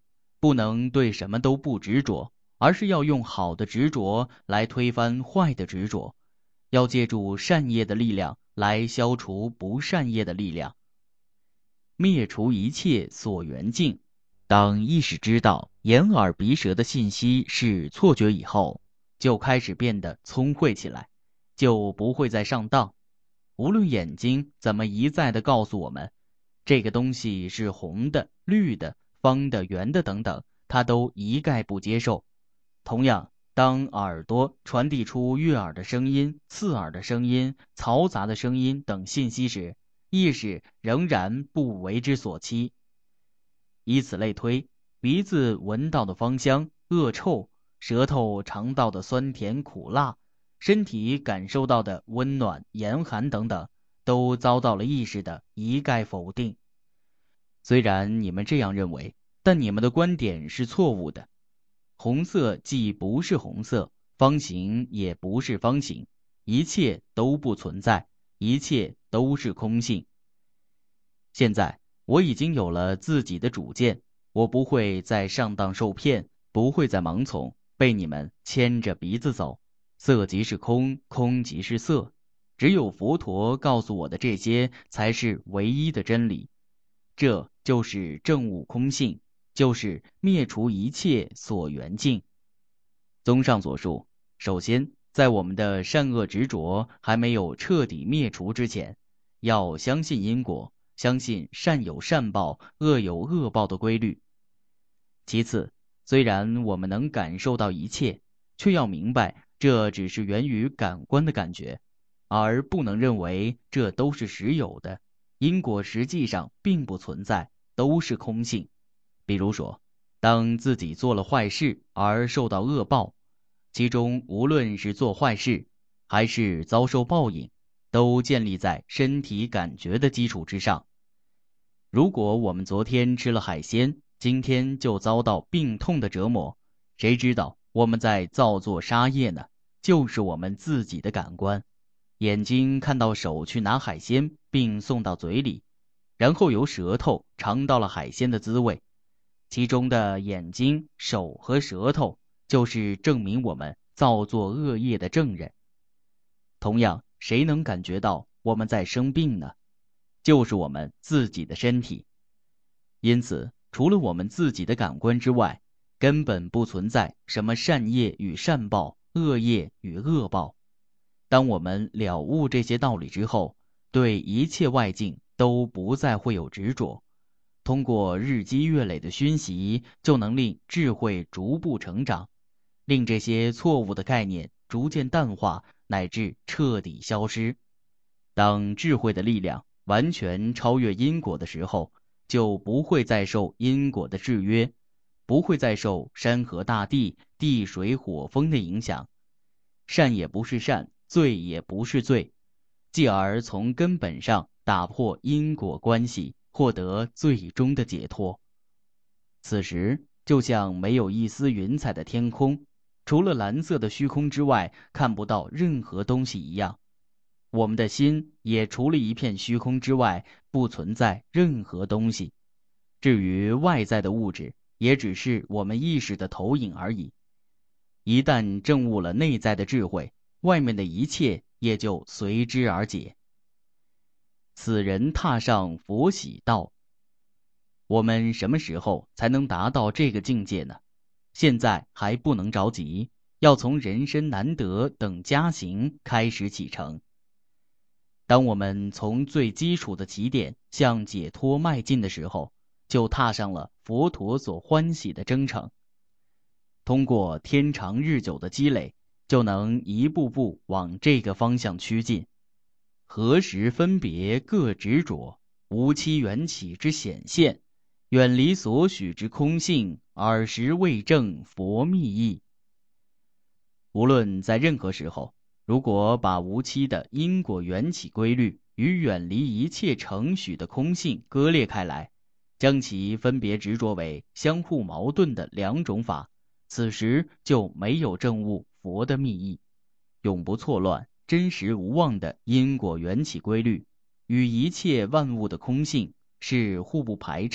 不能对什么都不执着，而是要用好的执着来推翻坏的执着，要借助善业的力量来消除不善业的力量，灭除一切所缘境。当意识知道眼耳鼻舌的信息是错觉以后，就开始变得聪慧起来，就不会再上当。无论眼睛怎么一再地告诉我们这个东西是红的、绿的、方的、圆的等等，它都一概不接受。同样，当耳朵传递出悦耳的声音、刺耳的声音、嘈杂的声音等信息时，意识仍然不为之所欺。以此类推，鼻子闻到的芳香、恶臭，舌头尝到的酸甜苦辣，身体感受到的温暖、严寒等等，都遭到了意识的一概否定。虽然你们这样认为，但你们的观点是错误的。红色既不是红色，方形也不是方形，一切都不存在，一切都是空性。现在我已经有了自己的主见，我不会再上当受骗，不会再盲从，被你们牵着鼻子走。色即是空，空即是色，只有佛陀告诉我的这些才是唯一的真理。这就是证悟空性，就是灭除一切所缘境。综上所述，首先在我们的善恶执着还没有彻底灭除之前，要相信因果，相信善有善报，恶有恶报的规律。其次，虽然我们能感受到一切，却要明白这只是源于感官的感觉，而不能认为这都是实有的。因果实际上并不存在，都是空性。比如说，当自己做了坏事而受到恶报，其中无论是做坏事还是遭受报应，都建立在身体感觉的基础之上。如果我们昨天吃了海鲜，今天就遭到病痛的折磨，谁知道我们在造作杀业呢？就是我们自己的感官。眼睛看到手去拿海鲜并送到嘴里，然后由舌头尝到了海鲜的滋味，其中的眼睛、手和舌头就是证明我们造作恶业的证人。同样，谁能感觉到我们在生病呢？就是我们自己的身体。因此，除了我们自己的感官之外，根本不存在什么善业与善报、恶业与恶报。当我们了悟这些道理之后，对一切外境都不再会有执着，通过日积月累的熏习，就能令智慧逐步成长，令这些错误的概念逐渐淡化，乃至彻底消失。当智慧的力量完全超越因果的时候，就不会再受因果的制约，不会再受山河大地、地水火风的影响。善也不是善，罪也不是罪，继而从根本上打破因果关系，获得最终的解脱。此时就像没有一丝云彩的天空，除了蓝色的虚空之外，看不到任何东西一样。我们的心也除了一片虚空之外，不存在任何东西。至于外在的物质，也只是我们意识的投影而已。一旦证悟了内在的智慧，外面的一切也就随之而解。此人踏上佛喜道。我们什么时候才能达到这个境界呢？现在还不能着急，要从人身难得等加行开始启程。当我们从最基础的起点向解脱迈进的时候，就踏上了佛陀所欢喜的征程。通过天长日久的积累，就能一步步往这个方向趋近。何时分别各执着，无期缘起之显现，远离所许之空性，尔时未证佛密意。无论在任何时候，如果把无期的因果缘起规律与远离一切承许的空性割裂开来，将其分别执着为相互矛盾的两种法，此时就没有证悟佛的密意。永不错乱、真实无妄的因果缘起规律与一切万物的空性是互不排斥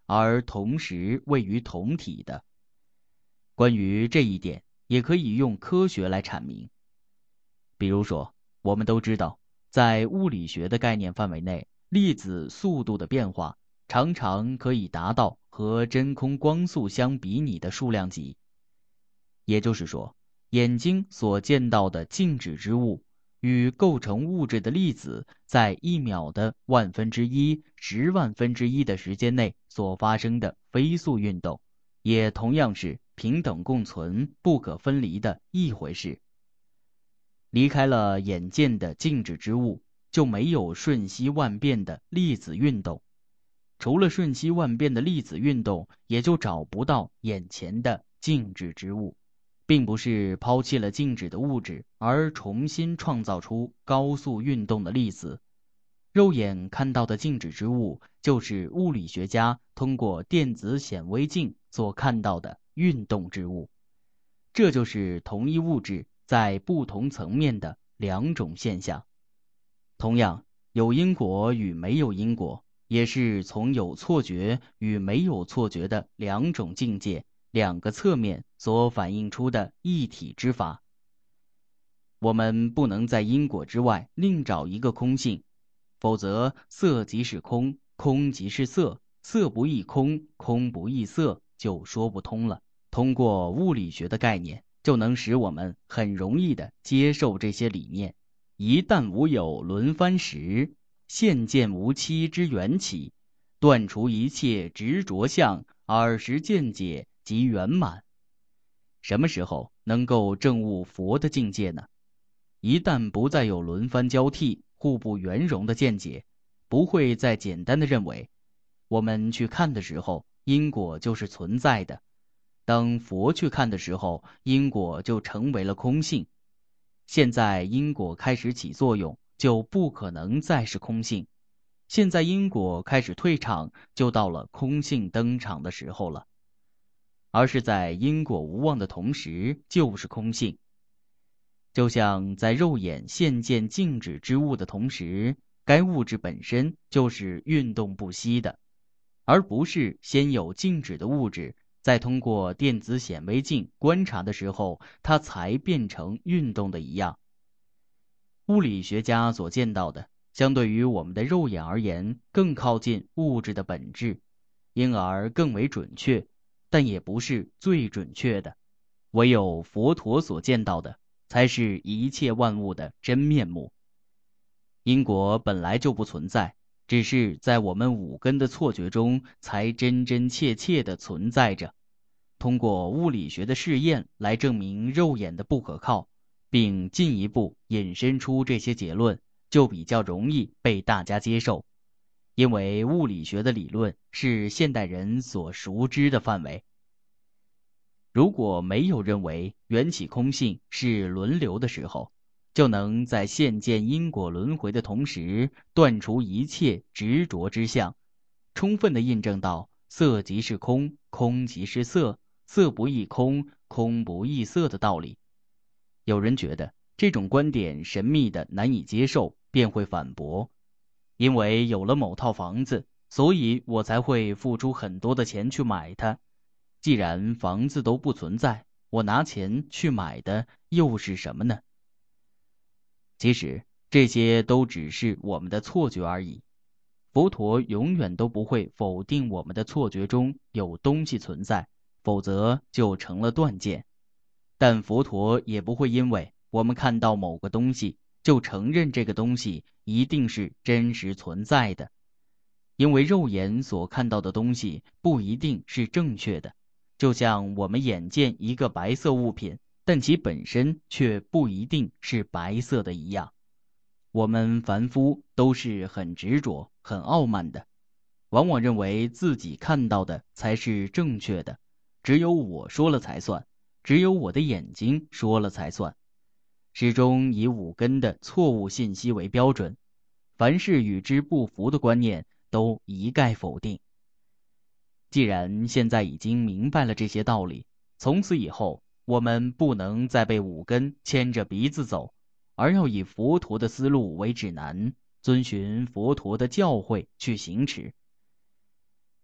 而同时位于同体的。关于这一点，也可以用科学来阐明。比如说，我们都知道，在物理学的概念范围内，粒子速度的变化常常可以达到和真空光速相比拟的数量级。也就是说，眼睛所见到的静止之物与构成物质的粒子在一秒的万分之一、十万分之一的时间内所发生的飞速运动，也同样是平等共存、不可分离的一回事。离开了眼见的静止之物，就没有瞬息万变的粒子运动。除了瞬息万变的粒子运动，也就找不到眼前的静止之物。并不是抛弃了静止的物质，而重新创造出高速运动的粒子。肉眼看到的静止之物，就是物理学家通过电子显微镜所看到的运动之物。这就是同一物质在不同层面的两种现象。同样，有因果与没有因果，也是从有错觉与没有错觉的两种境界、两个侧面所反映出的一体之法。我们不能在因果之外另找一个空性，否则色即是空，空即是色，色不异空，空不异色，就说不通了。通过物理学的概念，就能使我们很容易地接受这些理念。一旦无有轮番时，现见无期之缘起，断除一切执着相，尔时见解即圆满。什么时候能够证悟佛的境界呢？一旦不再有轮番交替、互不圆融的见解，不会再简单的认为，我们去看的时候，因果就是存在的。当佛去看的时候，因果就成为了空性。现在因果开始起作用，就不可能再是空性。现在因果开始退场，就到了空性登场的时候了。而是在因果无望的同时，就是空性。就像在肉眼现见静止之物的同时，该物质本身就是运动不息的，而不是先有静止的物质，再通过电子显微镜观察的时候，它才变成运动的一样。物理学家所见到的，相对于我们的肉眼而言，更靠近物质的本质，因而更为准确，但也不是最准确的。唯有佛陀所见到的，才是一切万物的真面目。因果本来就不存在，只是在我们五根的错觉中才真真切切地存在着。通过物理学的试验来证明肉眼的不可靠，并进一步引申出这些结论，就比较容易被大家接受。因为物理学的理论是现代人所熟知的范围。如果没有认为缘起空性是轮流的时候，就能在现见因果轮回的同时断除一切执着之相，充分地印证到色即是空，空即是色，色不异空，空不异色的道理。有人觉得这种观点神秘的难以接受，便会反驳，因为有了某套房子，所以我才会付出很多的钱去买它。既然房子都不存在，我拿钱去买的又是什么呢？其实这些都只是我们的错觉而已。佛陀永远都不会否定我们的错觉中有东西存在，否则就成了断见。但佛陀也不会因为我们看到某个东西，就承认这个东西一定是真实存在的。因为肉眼所看到的东西不一定是正确的，就像我们眼见一个白色物品，但其本身却不一定是白色的一样。我们凡夫都是很执着、很傲慢的，往往认为自己看到的才是正确的，只有我说了才算，只有我的眼睛说了才算，始终以五根的错误信息为标准，凡是与之不符的观念都一概否定。既然现在已经明白了这些道理，从此以后我们不能再被五根牵着鼻子走，而要以佛陀的思路为指南，遵循佛陀的教诲去行持。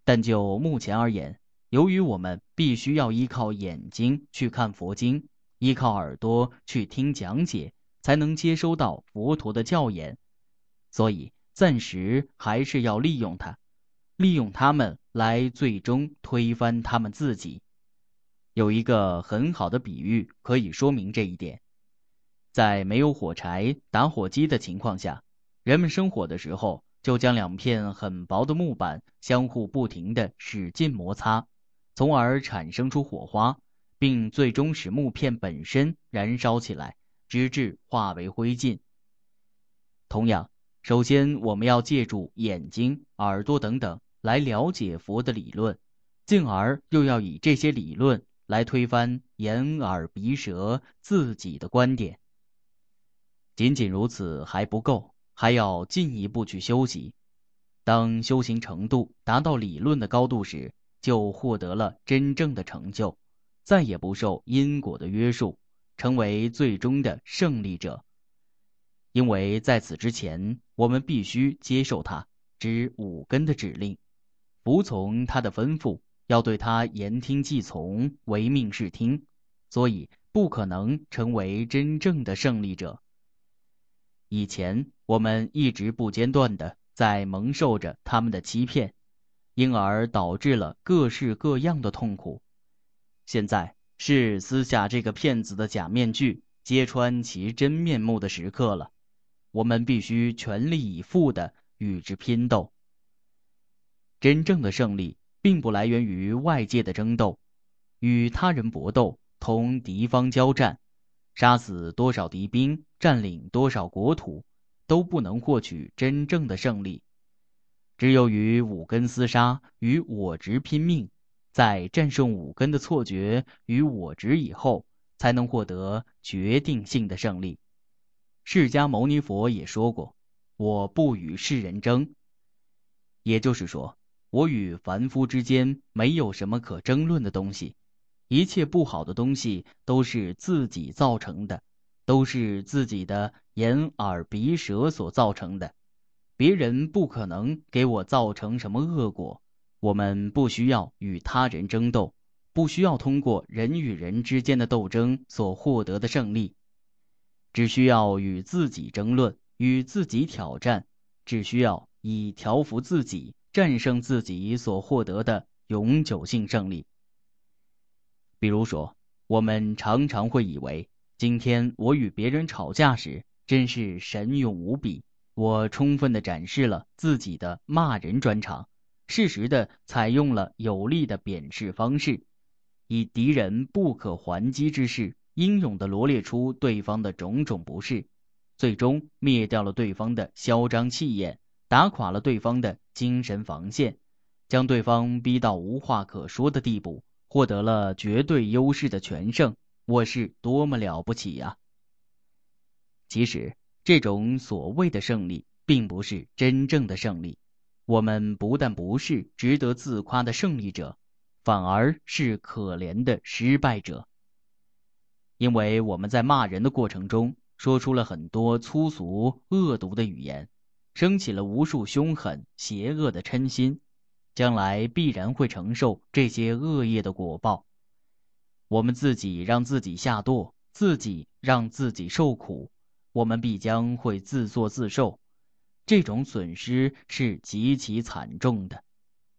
但就目前而言，由于我们必须要依靠眼睛去看佛经，依靠耳朵去听讲解，才能接收到佛陀的教言，所以暂时还是要利用它，利用它们来最终推翻他们自己。有一个很好的比喻可以说明这一点。在没有火柴、打火机的情况下，人们生火的时候就将两片很薄的木板相互不停地使劲摩擦，从而产生出火花，并最终使木片本身燃烧起来，直至化为灰烬。同样，首先我们要借助眼睛、耳朵等等来了解佛的理论，进而又要以这些理论来推翻眼耳鼻舌自己的观点。仅仅如此还不够，还要进一步去修习。当修行程度达到理论的高度时，就获得了真正的成就，再也不受因果的约束，成为最终的胜利者。因为在此之前，我们必须接受他之五根的指令，服从他的吩咐，要对他言听计从，唯命是听，所以不可能成为真正的胜利者。以前我们一直不间断地在蒙受着他们的欺骗，因而导致了各式各样的痛苦。现在是撕下这个骗子的假面具，揭穿其真面目的时刻了。我们必须全力以赴地与之拼斗。真正的胜利并不来源于外界的争斗，与他人搏斗，同敌方交战，杀死多少敌兵，占领多少国土，都不能获取真正的胜利。只有与五根厮杀，与我执拼命，在战胜五根的错觉与我执以后，才能获得决定性的胜利。释迦牟尼佛也说过，我不与世人争，也就是说，我与凡夫之间没有什么可争论的东西，一切不好的东西都是自己造成的，都是自己的眼耳鼻舌所造成的，别人不可能给我造成什么恶果。我们不需要与他人争斗，不需要通过人与人之间的斗争所获得的胜利，只需要与自己争论，与自己挑战，只需要以调服自己，战胜自己所获得的永久性胜利。比如说，我们常常会以为，今天我与别人吵架时，真是神勇无比，我充分地展示了自己的骂人专长，适时地采用了有力的贬斥方式，以敌人不可还击之势，英勇地罗列出对方的种种不是，最终灭掉了对方的嚣张气焰，打垮了对方的精神防线，将对方逼到无话可说的地步，获得了绝对优势的全胜，我是多么了不起呀！其实，这种所谓的胜利，并不是真正的胜利。我们不但不是值得自夸的胜利者，反而是可怜的失败者。因为我们在骂人的过程中，说出了很多粗俗恶毒的语言，升起了无数凶狠邪恶的嗔心，将来必然会承受这些恶业的果报。我们自己让自己下堕，自己让自己受苦，我们必将会自作自受，这种损失是极其惨重的。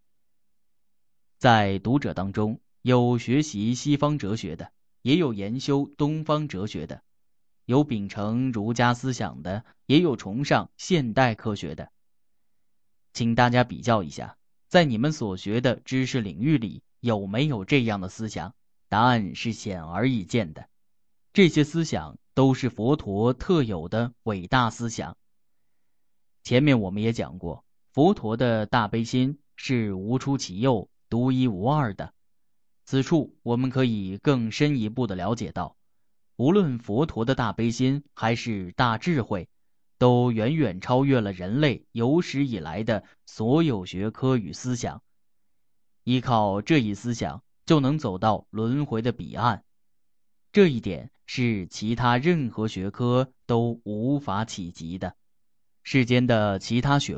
在读者当中，有学习西方哲学的，也有研修东方哲学的，有秉承儒家思想的，也有崇尚现代科学的。请大家比较一下，在你们所学的知识领域里，有没有这样的思想？答案是显而易见的。这些思想都是佛陀特有的伟大思想。前面我们也讲过，佛陀的大悲心是无出其右、独一无二的。此处我们可以更深一步地了解到，无论佛陀的大悲心还是大智慧，都远远超越了人类有史以来的所有学科与思想。依靠这一思想，就能走到轮回的彼岸。这一点是其他任何学科都无法企及的。世间的其他学问，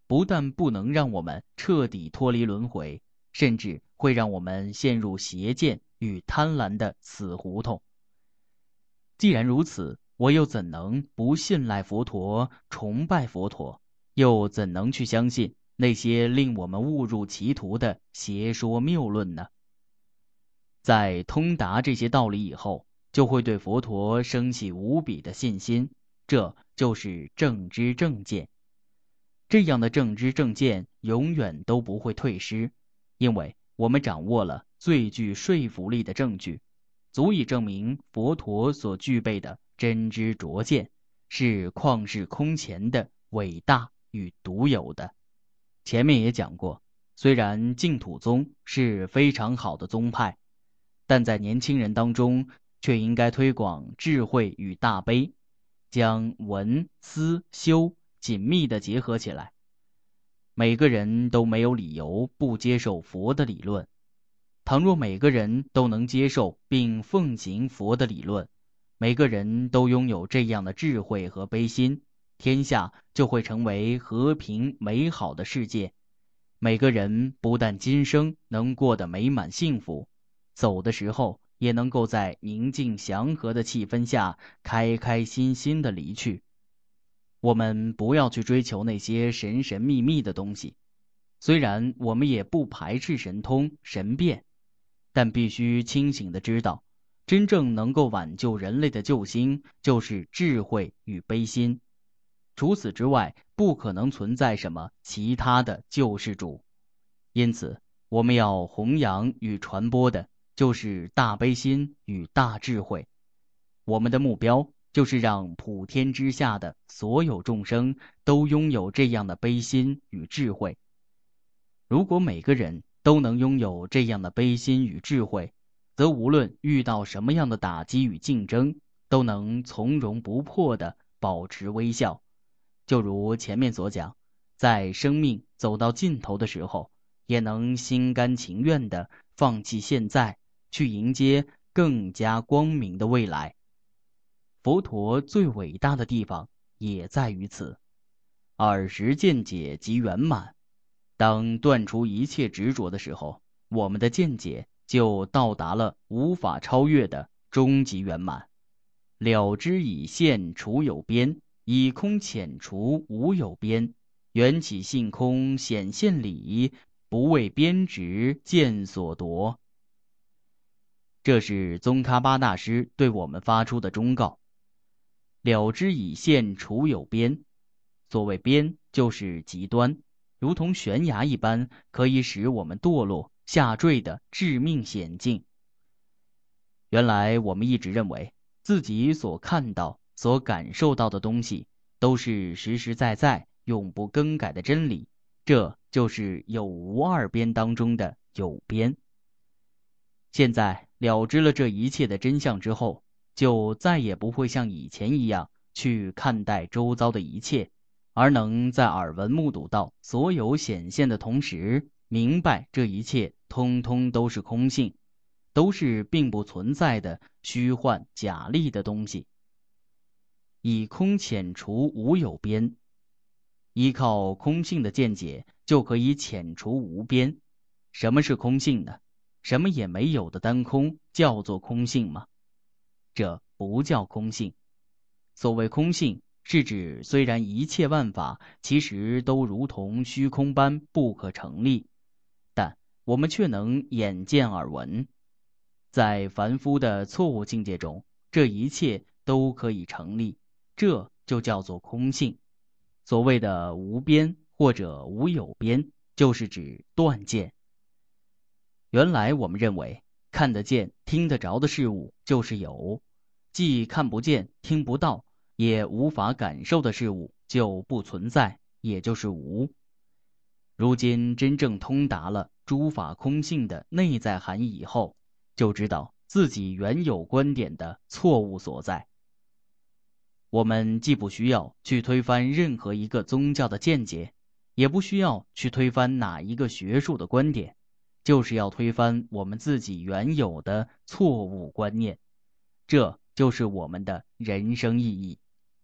不但不能让我们彻底脱离轮回，甚至会让我们陷入邪见与贪婪的死胡同。既然如此，我又怎能不信赖佛陀、崇拜佛陀？又怎能去相信那些令我们误入歧途的邪说谬论呢？在通达这些道理以后，就会对佛陀升起无比的信心，这就是正知正见。这样的正知正见永远都不会退失，因为我们掌握了最具说服力的证据，足以证明佛陀所具备的真知灼见是旷世空前的伟大与独有的。前面也讲过，虽然净土宗是非常好的宗派，但在年轻人当中却应该推广智慧与大悲，将闻思修紧密地结合起来。每个人都没有理由不接受佛的理论，倘若每个人都能接受并奉行佛的理论，每个人都拥有这样的智慧和悲心，天下就会成为和平美好的世界。每个人不但今生能过得美满幸福，走的时候也能够在宁静祥和的气氛下开开心心地离去。我们不要去追求那些神神秘秘的东西，虽然我们也不排斥神通神变，但必须清醒地知道，真正能够挽救人类的救星就是智慧与悲心。除此之外，不可能存在什么其他的救世主。因此，我们要弘扬与传播的就是大悲心与大智慧。我们的目标就是让普天之下的所有众生都拥有这样的悲心与智慧。如果每个人都能拥有这样的悲心与智慧，则无论遇到什么样的打击与竞争，都能从容不迫地保持微笑。就如前面所讲，在生命走到尽头的时候，也能心甘情愿地放弃现在，去迎接更加光明的未来。佛陀最伟大的地方也在于此，尔时见解即圆满。当断除一切执着的时候，我们的见解就到达了无法超越的终极圆满。了知以现除有边，以空遣除无有边，缘起性空显现理，不为边执见所夺。这是宗喀巴大师对我们发出的忠告。了知以现除有边，所谓边就是极端，如同悬崖一般，可以使我们堕落下坠的致命险境。原来我们一直认为自己所看到所感受到的东西都是实实在在永不更改的真理，这就是有无二边当中的有边。现在了知了这一切的真相之后，就再也不会像以前一样去看待周遭的一切，而能在耳闻目睹到所有显现的同时，明白这一切通通都是空性，都是并不存在的虚幻假立的东西。以空遣除无有边，依靠空性的见解就可以遣除无边。什么是空性呢？什么也没有的单空叫做空性吗？这不叫空性。所谓空性，是指虽然一切万法其实都如同虚空般不可成立，但我们却能眼见耳闻。在凡夫的错误境界中，这一切都可以成立，这就叫做空性。所谓的无边或者无有边，就是指断见。原来我们认为看得见听得着的事物就是有，既看不见听不到也无法感受的事物就不存在，也就是无。如今真正通达了诸法空性的内在含义以后，就知道自己原有观点的错误所在。我们既不需要去推翻任何一个宗教的见解，也不需要去推翻哪一个学术的观点，就是要推翻我们自己原有的错误观念。这就是我们的人生意义。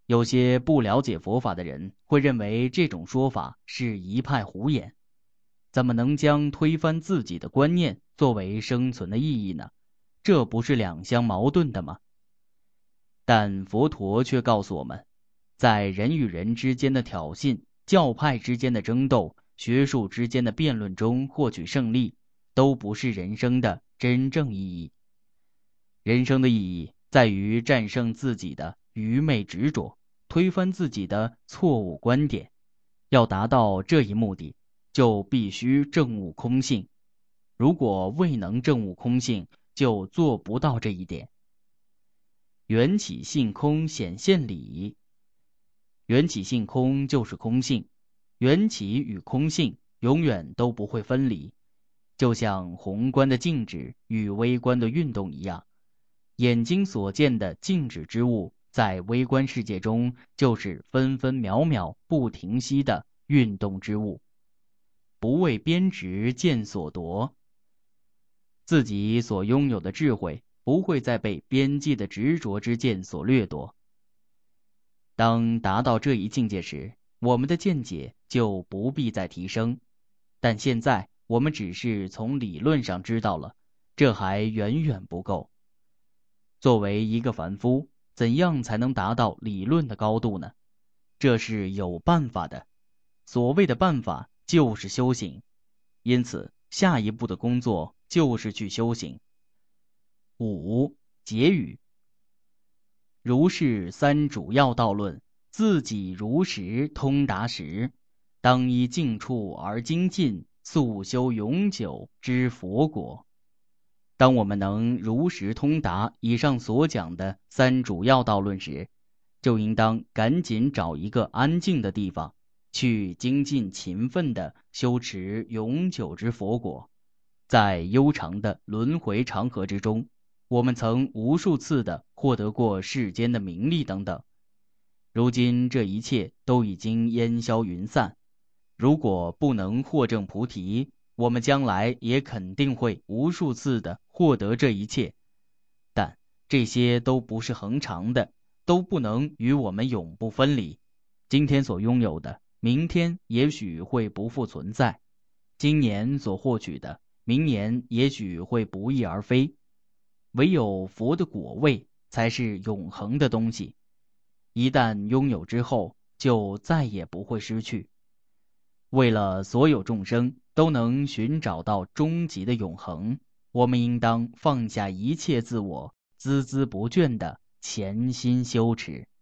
有些不了解佛法的人会认为这种说法是一派胡言，怎么能将推翻自己的观念作为生存的意义呢？这不是两相矛盾的吗？但佛陀却告诉我们，在人与人之间的挑衅、教派之间的争斗、学术之间的辩论中获取胜利，都不是人生的真正意义。人生的意义在于战胜自己的愚昧执着，推翻自己的错误观点。要达到这一目的，就必须证悟空性。如果未能证悟空性，就做不到这一点。缘起性空显现理，缘起性空就是空性，缘起与空性永远都不会分离，就像宏观的静止与微观的运动一样，眼睛所见的静止之物，在微观世界中就是分分秒秒不停息的运动之物。不为边执见所夺，自己所拥有的智慧不会再被边际的执着之见所掠夺。当达到这一境界时，我们的见解就不必再提升。但现在我们只是从理论上知道了，这还远远不够。作为一个凡夫，怎样才能达到理论的高度呢？这是有办法的。所谓的办法就是修行。因此，下一步的工作就是去修行。五、结语。如是三主要道论，自己如实通达时，当依境处而精进，速修永久之佛果。当我们能如实通达以上所讲的三主要道论时，就应当赶紧找一个安静的地方，去精进勤奋地修持永久之佛果。在悠长的轮回长河之中，我们曾无数次地获得过世间的名利等等，如今这一切都已经烟消云散。如果不能获证菩提，我们将来也肯定会无数次地获得这一切，但这些都不是恒常的，都不能与我们永不分离。今天所拥有的，明天也许会不复存在；今年所获取的，明年也许会不翼而飞。唯有佛的果位才是永恒的东西，一旦拥有之后，就再也不会失去。为了所有众生都能寻找到终极的永恒，我们应当放下一切自我，孜孜不倦地潜心修持。